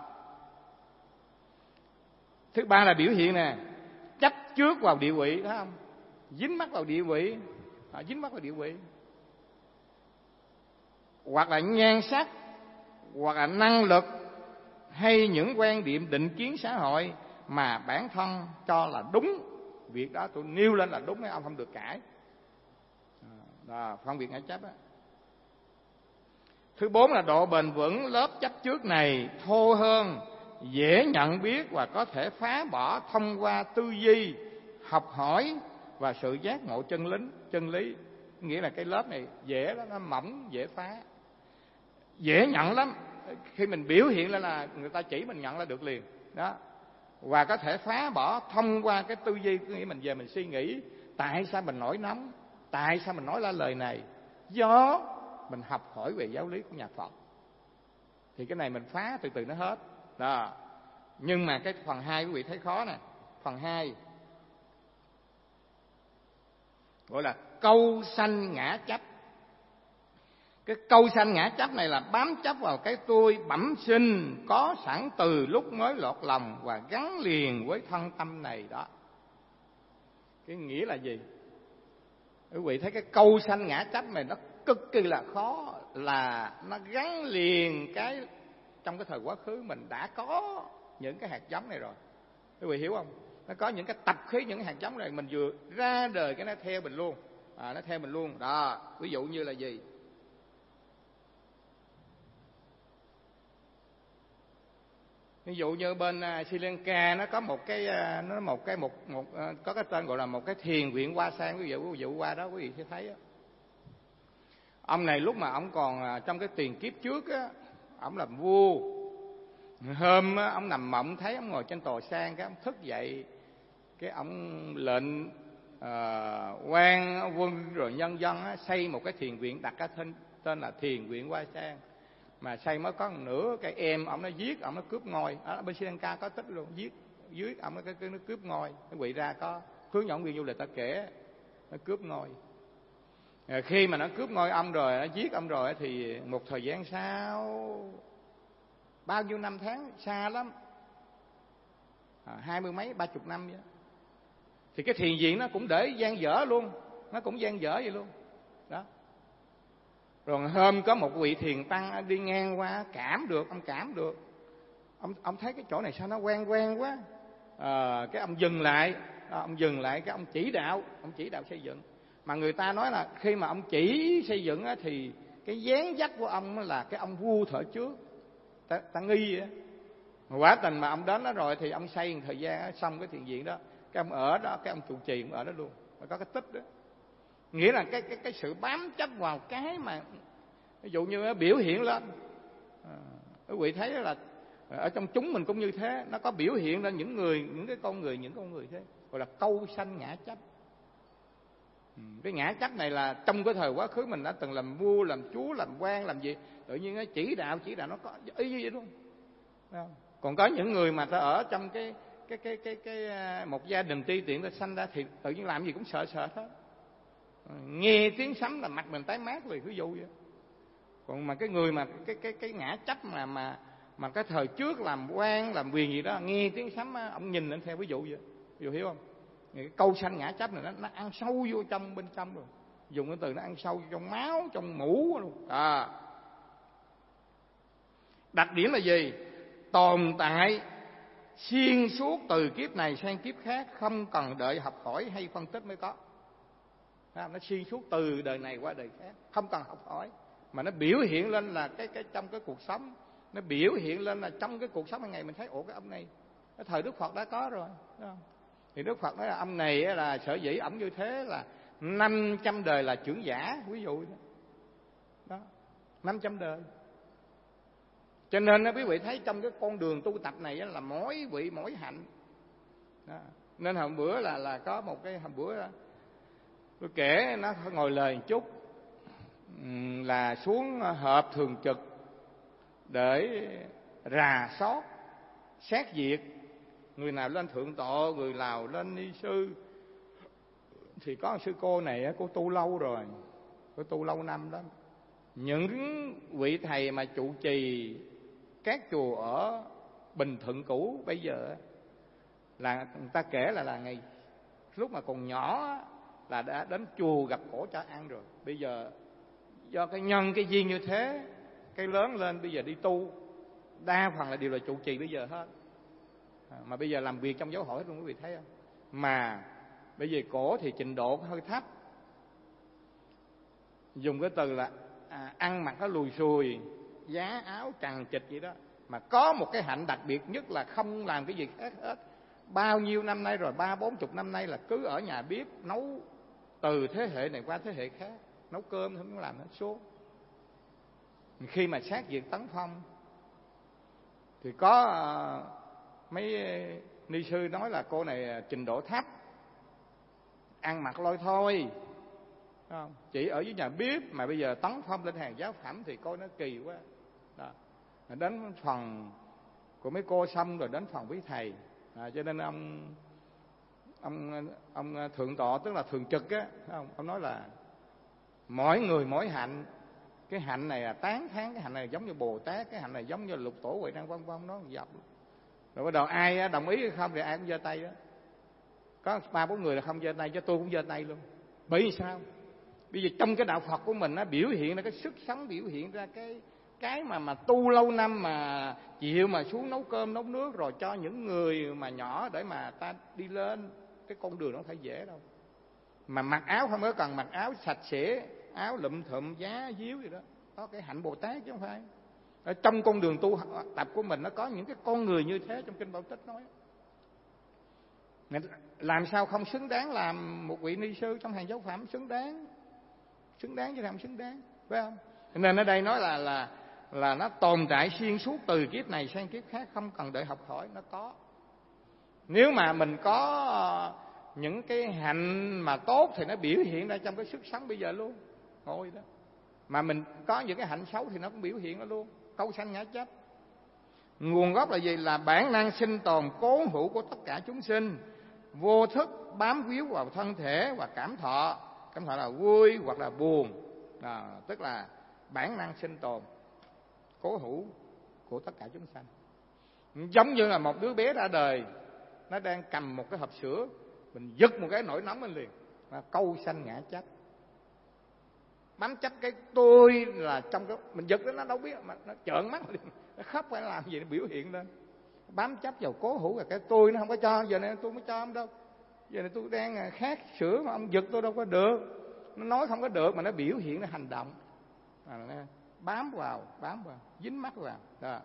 Thứ ba là biểu hiện nè, chấp trước vào địa vị, thấy không? Dính mắc vào địa vị, hoặc là nhan sắc, hoặc là năng lực hay những quan điểm định kiến xã hội mà bản thân cho là đúng, việc đó tôi nêu lên là đúng, mấy ông không được cãi. Đó, phân biệt ngã chấp á. Thứ 4 là độ bền vững lớp chấp trước này thô hơn, dễ nhận biết và có thể phá bỏ thông qua tư duy, học hỏi và sự giác ngộ chân lý. Nghĩa là cái lớp này dễ lắm, nó mỏng, dễ phá, dễ nhận lắm. Khi mình biểu hiện lên là người ta chỉ mình nhận là được liền đó. Và có thể phá bỏ thông qua cái tư duy, nghĩa mình về mình suy nghĩ tại sao mình nổi nóng, tại sao mình nói ra lời này, do mình học hỏi về giáo lý của nhà Phật. Thì cái này mình phá từ từ nó hết đó. Nhưng mà cái phần 2 quý vị thấy khó nè. Phần 2 gọi là câu sanh ngã chấp. Cái câu sanh ngã chấp này là bám chấp vào cái tôi bẩm sinh có sẵn từ lúc mới lọt lòng và gắn liền với thân tâm này đó. Cái nghĩa là gì? Quý vị thấy cái câu sanh ngã chấp này nó cực kỳ là khó, là nó gắn liền cái trong cái thời quá khứ mình đã có những cái hạt giống này rồi. Quý vị hiểu không? Nó có những cái tập khí, những cái hạt giống này mình vừa ra đời cái nó theo mình luôn. Nó theo mình luôn đó. Ví dụ như là gì? Ví dụ như bên Sri Lanka nó có một cái có cái tên gọi là một cái thiền viện Hoa Sang. Quý vị qua đó quý vị sẽ thấy đó. Ông này lúc mà ông còn trong cái tiền kiếp trước á, ông làm vua. Hôm á, ông nằm mộng thấy ông ngồi trên tòa sen, cái ông thức dậy, cái ông lệnh quan quân rồi nhân dân á, xây một cái thiền viện, đặt cái tên là thiền viện Hoa Sang. Mà xây mới có một nửa, cái em ông nó giết, ông nó cướp ngôi. Ở bên Sri Lanka có tích luôn, giết ông nó cướp ngôi. Nó quỵ ra có hướng dẫn viên du lịch ta kể, nó cướp ngôi. Khi mà nó cướp ngôi ông rồi, nó giết ông rồi thì một thời gian sau, bao nhiêu năm tháng, xa lắm, 20 mấy 30 năm vậy. Thì cái thiền viện nó cũng để dang dở luôn, nó cũng dang dở vậy luôn đó. Rồi hôm có một vị thiền tăng đi ngang qua, cảm được, ông thấy cái chỗ này sao nó quen quá. Cái ông dừng lại, cái ông chỉ đạo xây dựng. Mà người ta nói là khi mà ông chỉ xây dựng á, thì cái dáng dấp của ông là cái ông vua thời trước, ta nghi vậy. Mà quả tình mà ông đến đó rồi thì ông xây một thời gian xong cái thiền viện đó, cái ông ở đó, cái ông trụ trì cũng ở đó luôn, mà có cái tích đó. Nghĩa là cái sự bám chấp vào cái mà ví dụ như nó biểu hiện lên. Quý vị thấy là ở trong chúng mình cũng như thế, nó có biểu hiện lên những con người thế, gọi là câu sanh ngã chấp. Cái ngã chấp này là trong cái thời quá khứ mình đã từng làm vua, làm chúa, làm quan, làm gì, tự nhiên nó chỉ đạo nó có ý như vậy luôn. Còn có những người mà ta ở trong cái một gia đình ti tiện, ta sanh ra thì tự nhiên làm gì cũng sợ hết. Nghe tiếng sấm là mặt mình tái mát liền, ví dụ vậy. Còn mà cái người mà cái ngã chấp mà cái thời trước làm quan làm quyền gì đó, nghe tiếng sấm ông nhìn lên theo, ví dụ vậy. Ví dụ hiểu không? Cái câu sanh ngã chấp này nó ăn sâu vô trong bên trong rồi. Dùng cái từ nó ăn sâu vô trong máu, trong mũ luôn. Đặc điểm là gì? Tồn tại xuyên suốt từ kiếp này sang kiếp khác, không cần đợi học hỏi hay phân tích mới có. Nó xuyên suốt từ đời này qua đời khác, không cần học hỏi, mà nó biểu hiện lên là cái trong cái cuộc sống, nó biểu hiện lên là trong cái cuộc sống hàng ngày mình thấy ủa cái ông này cái thời Đức Phật đã có rồi, đúng không? Thì Đức Phật nói là ông này là sở dĩ ổng như thế là 500 đời là trưởng giả, ví dụ đó, 500 đời. Cho nên quý vị thấy trong cái con đường tu tập này là mỗi vị mỗi hạnh đó. Nên hôm bữa là có một cái hôm bữa tôi kể nó ngồi lời một chút, là xuống họp thường trực để rà soát xét duyệt người nào lên thượng tọa, người nào lên ni sư. Thì có một sư cô này, cô tu lâu rồi, cô tu lâu năm lắm. Những vị thầy mà trụ trì các chùa ở Bình Thuận cũ bây giờ là người ta kể là ngày lúc mà còn nhỏ là đã đến chùa gặp cổ cho ăn rồi. Bây giờ do cái nhân cái duyên như thế cái lớn lên bây giờ đi tu, đa phần là đều là trụ trì bây giờ hết. Mà bây giờ làm việc trong giáo hội hết luôn, quý vị thấy không? Mà bây giờ cổ thì trình độ hơi thấp, dùng cái từ là ăn mặc nó lùi xùi, giá áo trằn trịch vậy đó, mà có một cái hạnh đặc biệt nhất là không làm cái gì khác hết. Bao nhiêu năm nay rồi, 30-40 năm nay là cứ ở nhà bếp nấu, từ thế hệ này qua thế hệ khác, nấu cơm không làm hết số. Khi mà xét duyệt tấn phong thì có mấy ni sư nói là cô này trình độ thấp, ăn mặc lôi thôi, không? Chỉ ở dưới nhà bếp mà bây giờ tấn phong lên hàng giáo phẩm thì coi nó kỳ quá. Đó. Đến phần của mấy cô xong rồi đến phần quý thầy, cho nên ông thượng tọa, tức là thường trực á, ông nói là mỗi người mỗi hạnh. Cái hạnh này là tán thán, cái hạnh này giống như Bồ Tát, cái hạnh này giống như Lục Tổ Huệ Năng, vân vân, nó dập. Rồi bắt đầu ai đồng ý hay không thì ai cũng giơ tay đó. Có 3-4 người là không giơ tay, cho tôi cũng giơ tay luôn. Bởi vì sao? Bây giờ trong cái đạo Phật của mình nó biểu hiện ra cái sức sống, biểu hiện ra cái mà tu lâu năm mà chịu mà xuống nấu cơm nấu nước rồi cho những người mà nhỏ để mà ta đi lên cái con đường nó không phải dễ đâu. Mà mặc áo không có cần mặc áo sạch sẽ, áo lụm thụm giá díu gì đó, có cái hạnh Bồ Tát chứ không phải. Ở trong con đường tu tập của mình nó có những cái con người như thế, trong kinh Bảo Tích nói. Làm sao không xứng đáng làm một vị ni sư trong hàng giáo phẩm? Xứng đáng chứ không xứng đáng, phải không? Nên ở đây nói là nó tồn tại xuyên suốt từ kiếp này sang kiếp khác, không cần đợi học hỏi, nó có. Nếu mà mình có những cái hạnh mà tốt thì nó biểu hiện ra trong cái sức sống bây giờ luôn. Thôi đó. Mà mình có những cái hạnh xấu thì nó cũng biểu hiện ra luôn. Câu sanh ngã chấp. Nguồn gốc là gì? Là bản năng sinh tồn cố hữu của tất cả chúng sinh, vô thức bám víu vào thân thể và cảm thọ. Cảm thọ là vui hoặc là buồn. Tức là bản năng sinh tồn cố hữu của tất cả chúng sanh. Giống như là một đứa bé ra đời, nó đang cầm một cái hộp sữa, mình giật một cái nổi nóng lên liền, câu sanh ngã chấp. Bám chấp cái tôi là trong cái mình giật nó đâu biết, mà nó trợn mắt liền, nó khóc phải làm gì, nó biểu hiện lên. Bám chấp vào cố hữu là cái tôi, nó không có cho, giờ này tôi mới cho ông đâu, giờ này tôi đang khát sữa mà ông giật tôi đâu có được. Nó nói không có được mà nó biểu hiện, nó hành động, nó bám vào, dính mắt vào đó.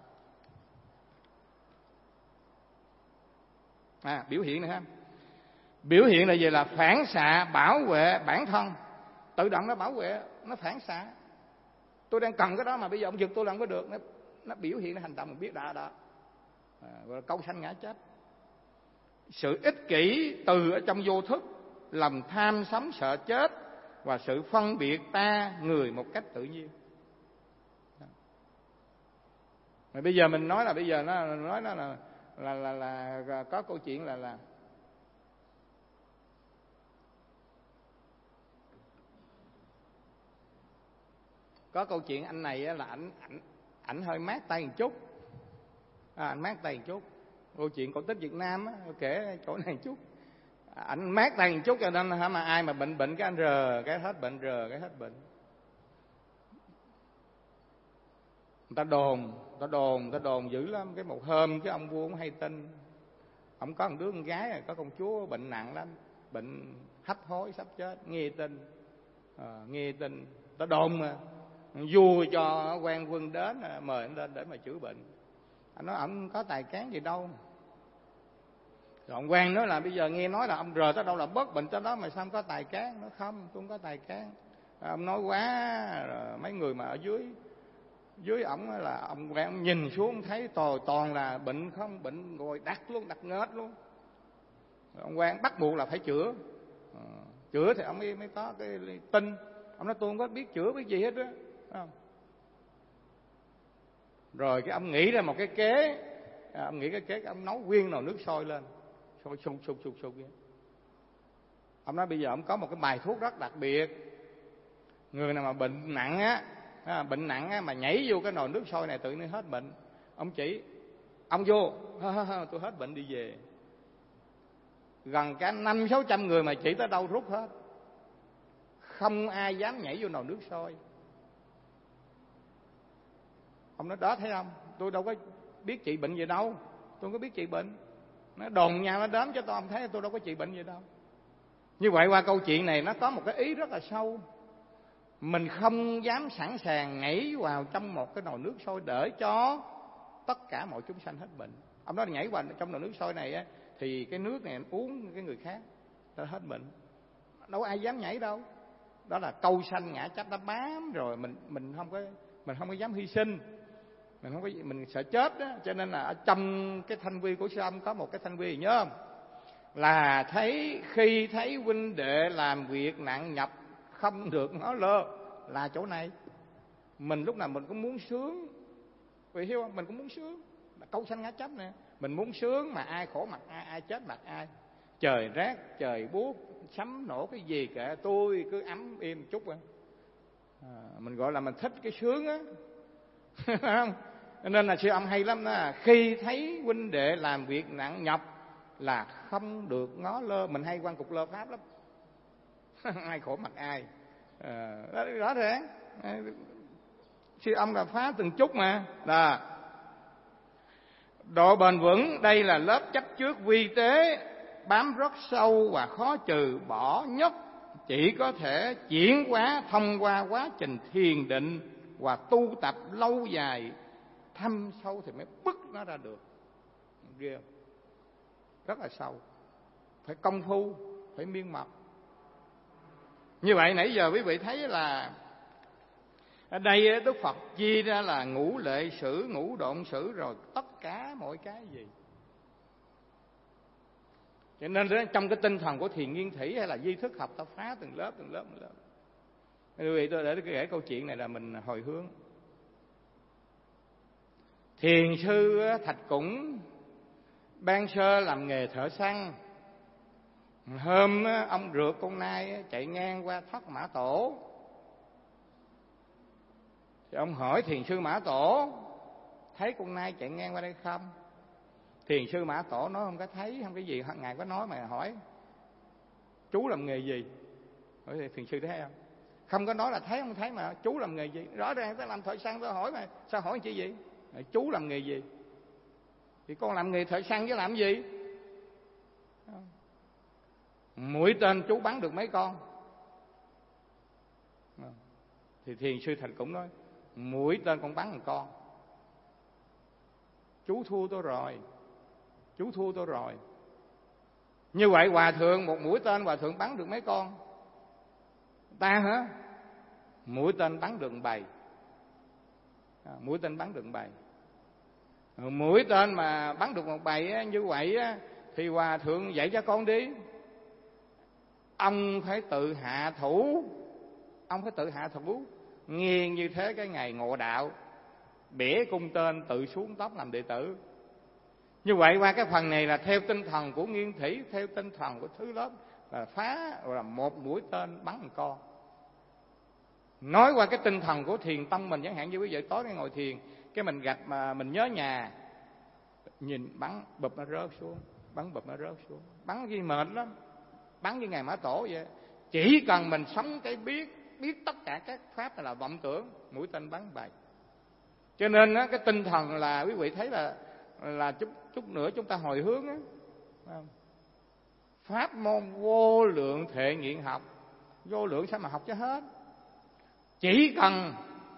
Biểu hiện này ha. Biểu hiện là gì? Là phản xạ bảo vệ bản thân, tự động nó bảo vệ, nó phản xạ. Tôi đang cần cái đó mà bây giờ ông giật tôi làm có được, nó biểu hiện, nó hành động, mình biết đã đó. Gọi là câu sanh ngã chấp. Sự ích kỷ từ ở trong vô thức, lòng tham sống sợ chết và sự phân biệt ta người một cách tự nhiên. Mà bây giờ mình nói là bây giờ nó nói nó là có câu chuyện là có câu chuyện anh này là ảnh hơi mát tay một chút, anh mát tay một chút. Câu chuyện cổ tích Việt Nam á, kể chỗ này một chút. Ảnh mát tay một chút cho nên mà ai mà bệnh cái anh rờ cái hết bệnh, cái hết bệnh. Người ta đồn dữ lắm. Cái một hôm cái ông vua ông hay tin, ông có một đứa con gái, có công chúa bệnh nặng lắm, bệnh hấp hối sắp chết, nghe tin ta đồn mà vua cho quan quân đến, mời anh lên để mà chữa bệnh. Anh nói ông có tài cán gì đâu. Rồi ông quan nói là bây giờ nghe nói là ông rờ tới đâu là bớt bệnh tới đó, mà sao không có tài cán? Nó không, tôi không có tài cán. Ông nói quá rồi, mấy người mà ở dưới ổng là ông quan, ông nhìn xuống thấy toàn là bệnh không, bệnh rồi đặt nghếch luôn. Rồi ông quan bắt buộc là phải chữa. Chữa thì ông mới có cái tin. Ông nói tôi không có biết chữa biết gì hết á. Rồi cái ông nghĩ ra một cái kế, ông nấu nguyên nồi nước sôi lên, sôi sục. Ông nói bây giờ ông có một cái bài thuốc rất đặc biệt. Người nào mà bệnh nặng á mà nhảy vô cái nồi nước sôi này tự nhiên hết bệnh. Ông chỉ, ông vô, tôi hết bệnh đi về. Gần cả 500-600 người mà chỉ tới đâu rút hết. Không ai dám nhảy vô nồi nước sôi. Ông nói đó thấy không, tôi đâu có biết trị bệnh gì đâu, tôi không có biết trị bệnh. Nó đồn nhau nó đến cho tôi, ông thấy tôi đâu có trị bệnh gì đâu. Như vậy qua câu chuyện này nó có một cái ý rất là sâu. Mình không dám sẵn sàng nhảy vào trong một cái nồi nước sôi để cho tất cả mọi chúng sanh hết bệnh. Ông nói nhảy vào trong nồi nước sôi này á, thì cái nước này uống cái người khác ta hết bệnh. Đâu ai dám nhảy đâu. Đó là câu sanh ngã chấp nó bám rồi, mình không có dám hy sinh. Mình sợ chết đó. Cho nên là ở trong cái thanh vi của sư ông có một cái thanh vi, nhớ không? Là khi thấy huynh đệ làm việc nặng nhọc không được ngó lơ, là chỗ này. Mình lúc nào mình cũng muốn sướng, vì hiểu không? Mình cũng muốn sướng. Câu sanh ngã chấp nè, mình muốn sướng mà ai khổ mặt ai, ai chết mặt ai. Trời rét, trời buốt, sấm nổ cái gì kệ tôi, cứ ấm im chút á. Mình gọi là mình thích cái sướng á. Không? Nên là sư ông hay lắm đó. Khi thấy huynh đệ làm việc nặng nhọc là không được ngó lơ. Mình hay quan cục lơ pháp lắm. Ai khổ mặt ai. Rõ ràng. Sư ông là phá từng chút mà. Độ bền vững, đây là lớp chấp trước vi tế, bám rất sâu và khó trừ bỏ nhất. Chỉ có thể chuyển hóa thông qua quá trình thiền định và tu tập lâu dài thâm sâu thì mới bứt nó ra được. Ghê, rất là sâu, phải công phu, phải miên mật. Như vậy nãy giờ quý vị thấy là ở đây Đức Phật chia ra là ngũ lệ sử, ngũ độn sử, rồi tất cả mọi cái gì. Cho nên trong cái tinh thần của thiền nghiên thủy hay là di thức học, ta phá từng lớp. Quý vị, tôi để kể câu chuyện này là mình hồi hướng. Thiền sư Thạch Củng ban sơ làm nghề thợ săn. Hôm ông rượt con nai chạy ngang qua thất Mã Tổ, thì ông hỏi thiền sư Mã Tổ thấy con nai chạy ngang qua đây không? Thiền sư Mã Tổ nói không có thấy, không cái gì. Ngài có nói mà hỏi chú làm nghề gì? Hỏi thiền sư thấy không? Không có nói là thấy không thấy, mà chú làm nghề gì? Rõ ràng tôi làm thợ săn, tôi hỏi mà sao hỏi chi vậy? Chú làm nghề gì? Thì con làm nghề thợ săn chứ làm gì? Mũi tên chú bắn được mấy con? Thì thiền sư Thạch cũng nói mũi tên con bắn một con. Chú thua tôi rồi. Như vậy hòa thượng một mũi tên hòa thượng bắn được mấy con? Ta hả? Mũi tên bắn được bầy. Mũi tên bắn được bầy. Mũi tên mà bắn được một bầy như vậy thì hòa thượng dạy cho con đi. Ông phải tự hạ thủ. Nghiêng như thế cái ngày ngộ đạo, bẻ cung tên tự xuống tóc làm đệ tử. Như vậy qua cái phần này là theo tinh thần của nghiên thủy, theo tinh thần của thứ lớp là phá là một mũi tên bắn một con. Nói qua cái tinh thần của thiền tâm mình, chẳng hạn như quý vị tối nay ngồi thiền, cái mình gặp mà mình nhớ nhà, nhìn bắn bụp nó rớt xuống, bắn gì mệt lắm, bắn như Ngài Mã Tổ vậy. Chỉ cần mình sống cái biết tất cả các pháp là vọng tưởng, mũi tên bắn bầy. Cho nên cái tinh thần là quý vị thấy là chút nữa chúng ta hồi hướng á. Pháp môn vô lượng thệ nghiện học, vô lượng sao mà học cho hết. Chỉ cần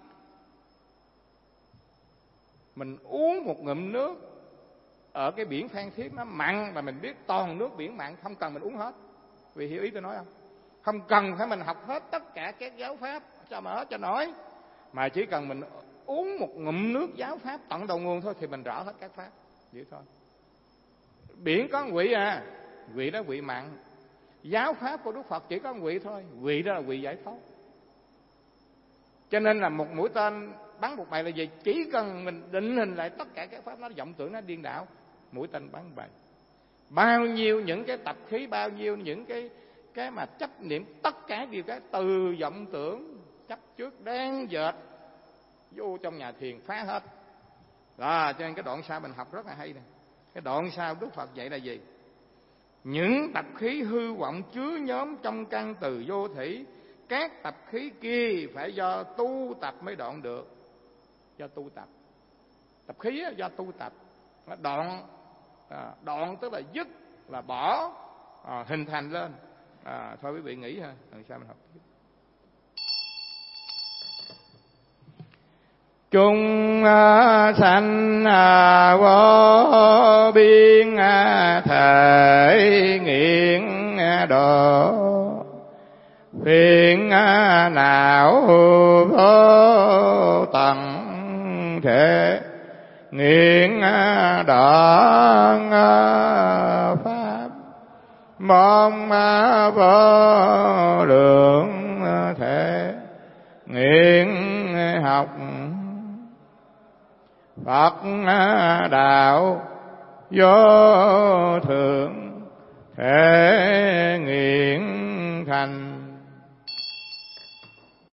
mình uống một ngụm nước ở cái biển Phan Thiết nó mặn mà mình biết toàn nước biển mặn, không cần mình uống hết. Vì hiểu ý tôi nói không? Không cần phải mình học hết tất cả các giáo pháp sao mà hết cho nổi, mà chỉ cần mình uống một ngụm nước giáo pháp tận đầu nguồn thôi thì mình rõ hết các pháp vậy thôi. Biển có quỷ quỷ đó quỷ mặn. Giáo pháp của Đức Phật chỉ có quỷ thôi, quỷ đó là quỷ giải thoát. Cho nên là một mũi tên bắn một bầy là gì? Chỉ cần mình định hình lại tất cả các pháp, nó vọng tưởng nó điên đảo, mũi tên bắn bầy. Bao nhiêu những cái tập khí, bao nhiêu những cái mà chấp niệm, tất cả đều cái từ vọng tưởng chấp trước đen dệt vô trong nhà thiền phá hết. Đó, cho nên cái đoạn sau mình học rất là hay nè. Cái đoạn sau Đức Phật dạy là gì? Những tập khí hư vọng chứa nhóm trong căn từ vô thủy, các tập khí kia phải do tu tập mới đoạn được. Do tu tập. Tập khí do tu tập. Đoạn tức là dứt, là bỏ, hình thành lên. Thôi quý vị nghĩ ha, lần sau mình học tiếp. Chúng sanh vô biên thể nghiện độ, phiền não vô tận thể nghiện đoạn pháp, mong vô lượng thể nghiện học Phật đạo vô thượng thể nghiện thành.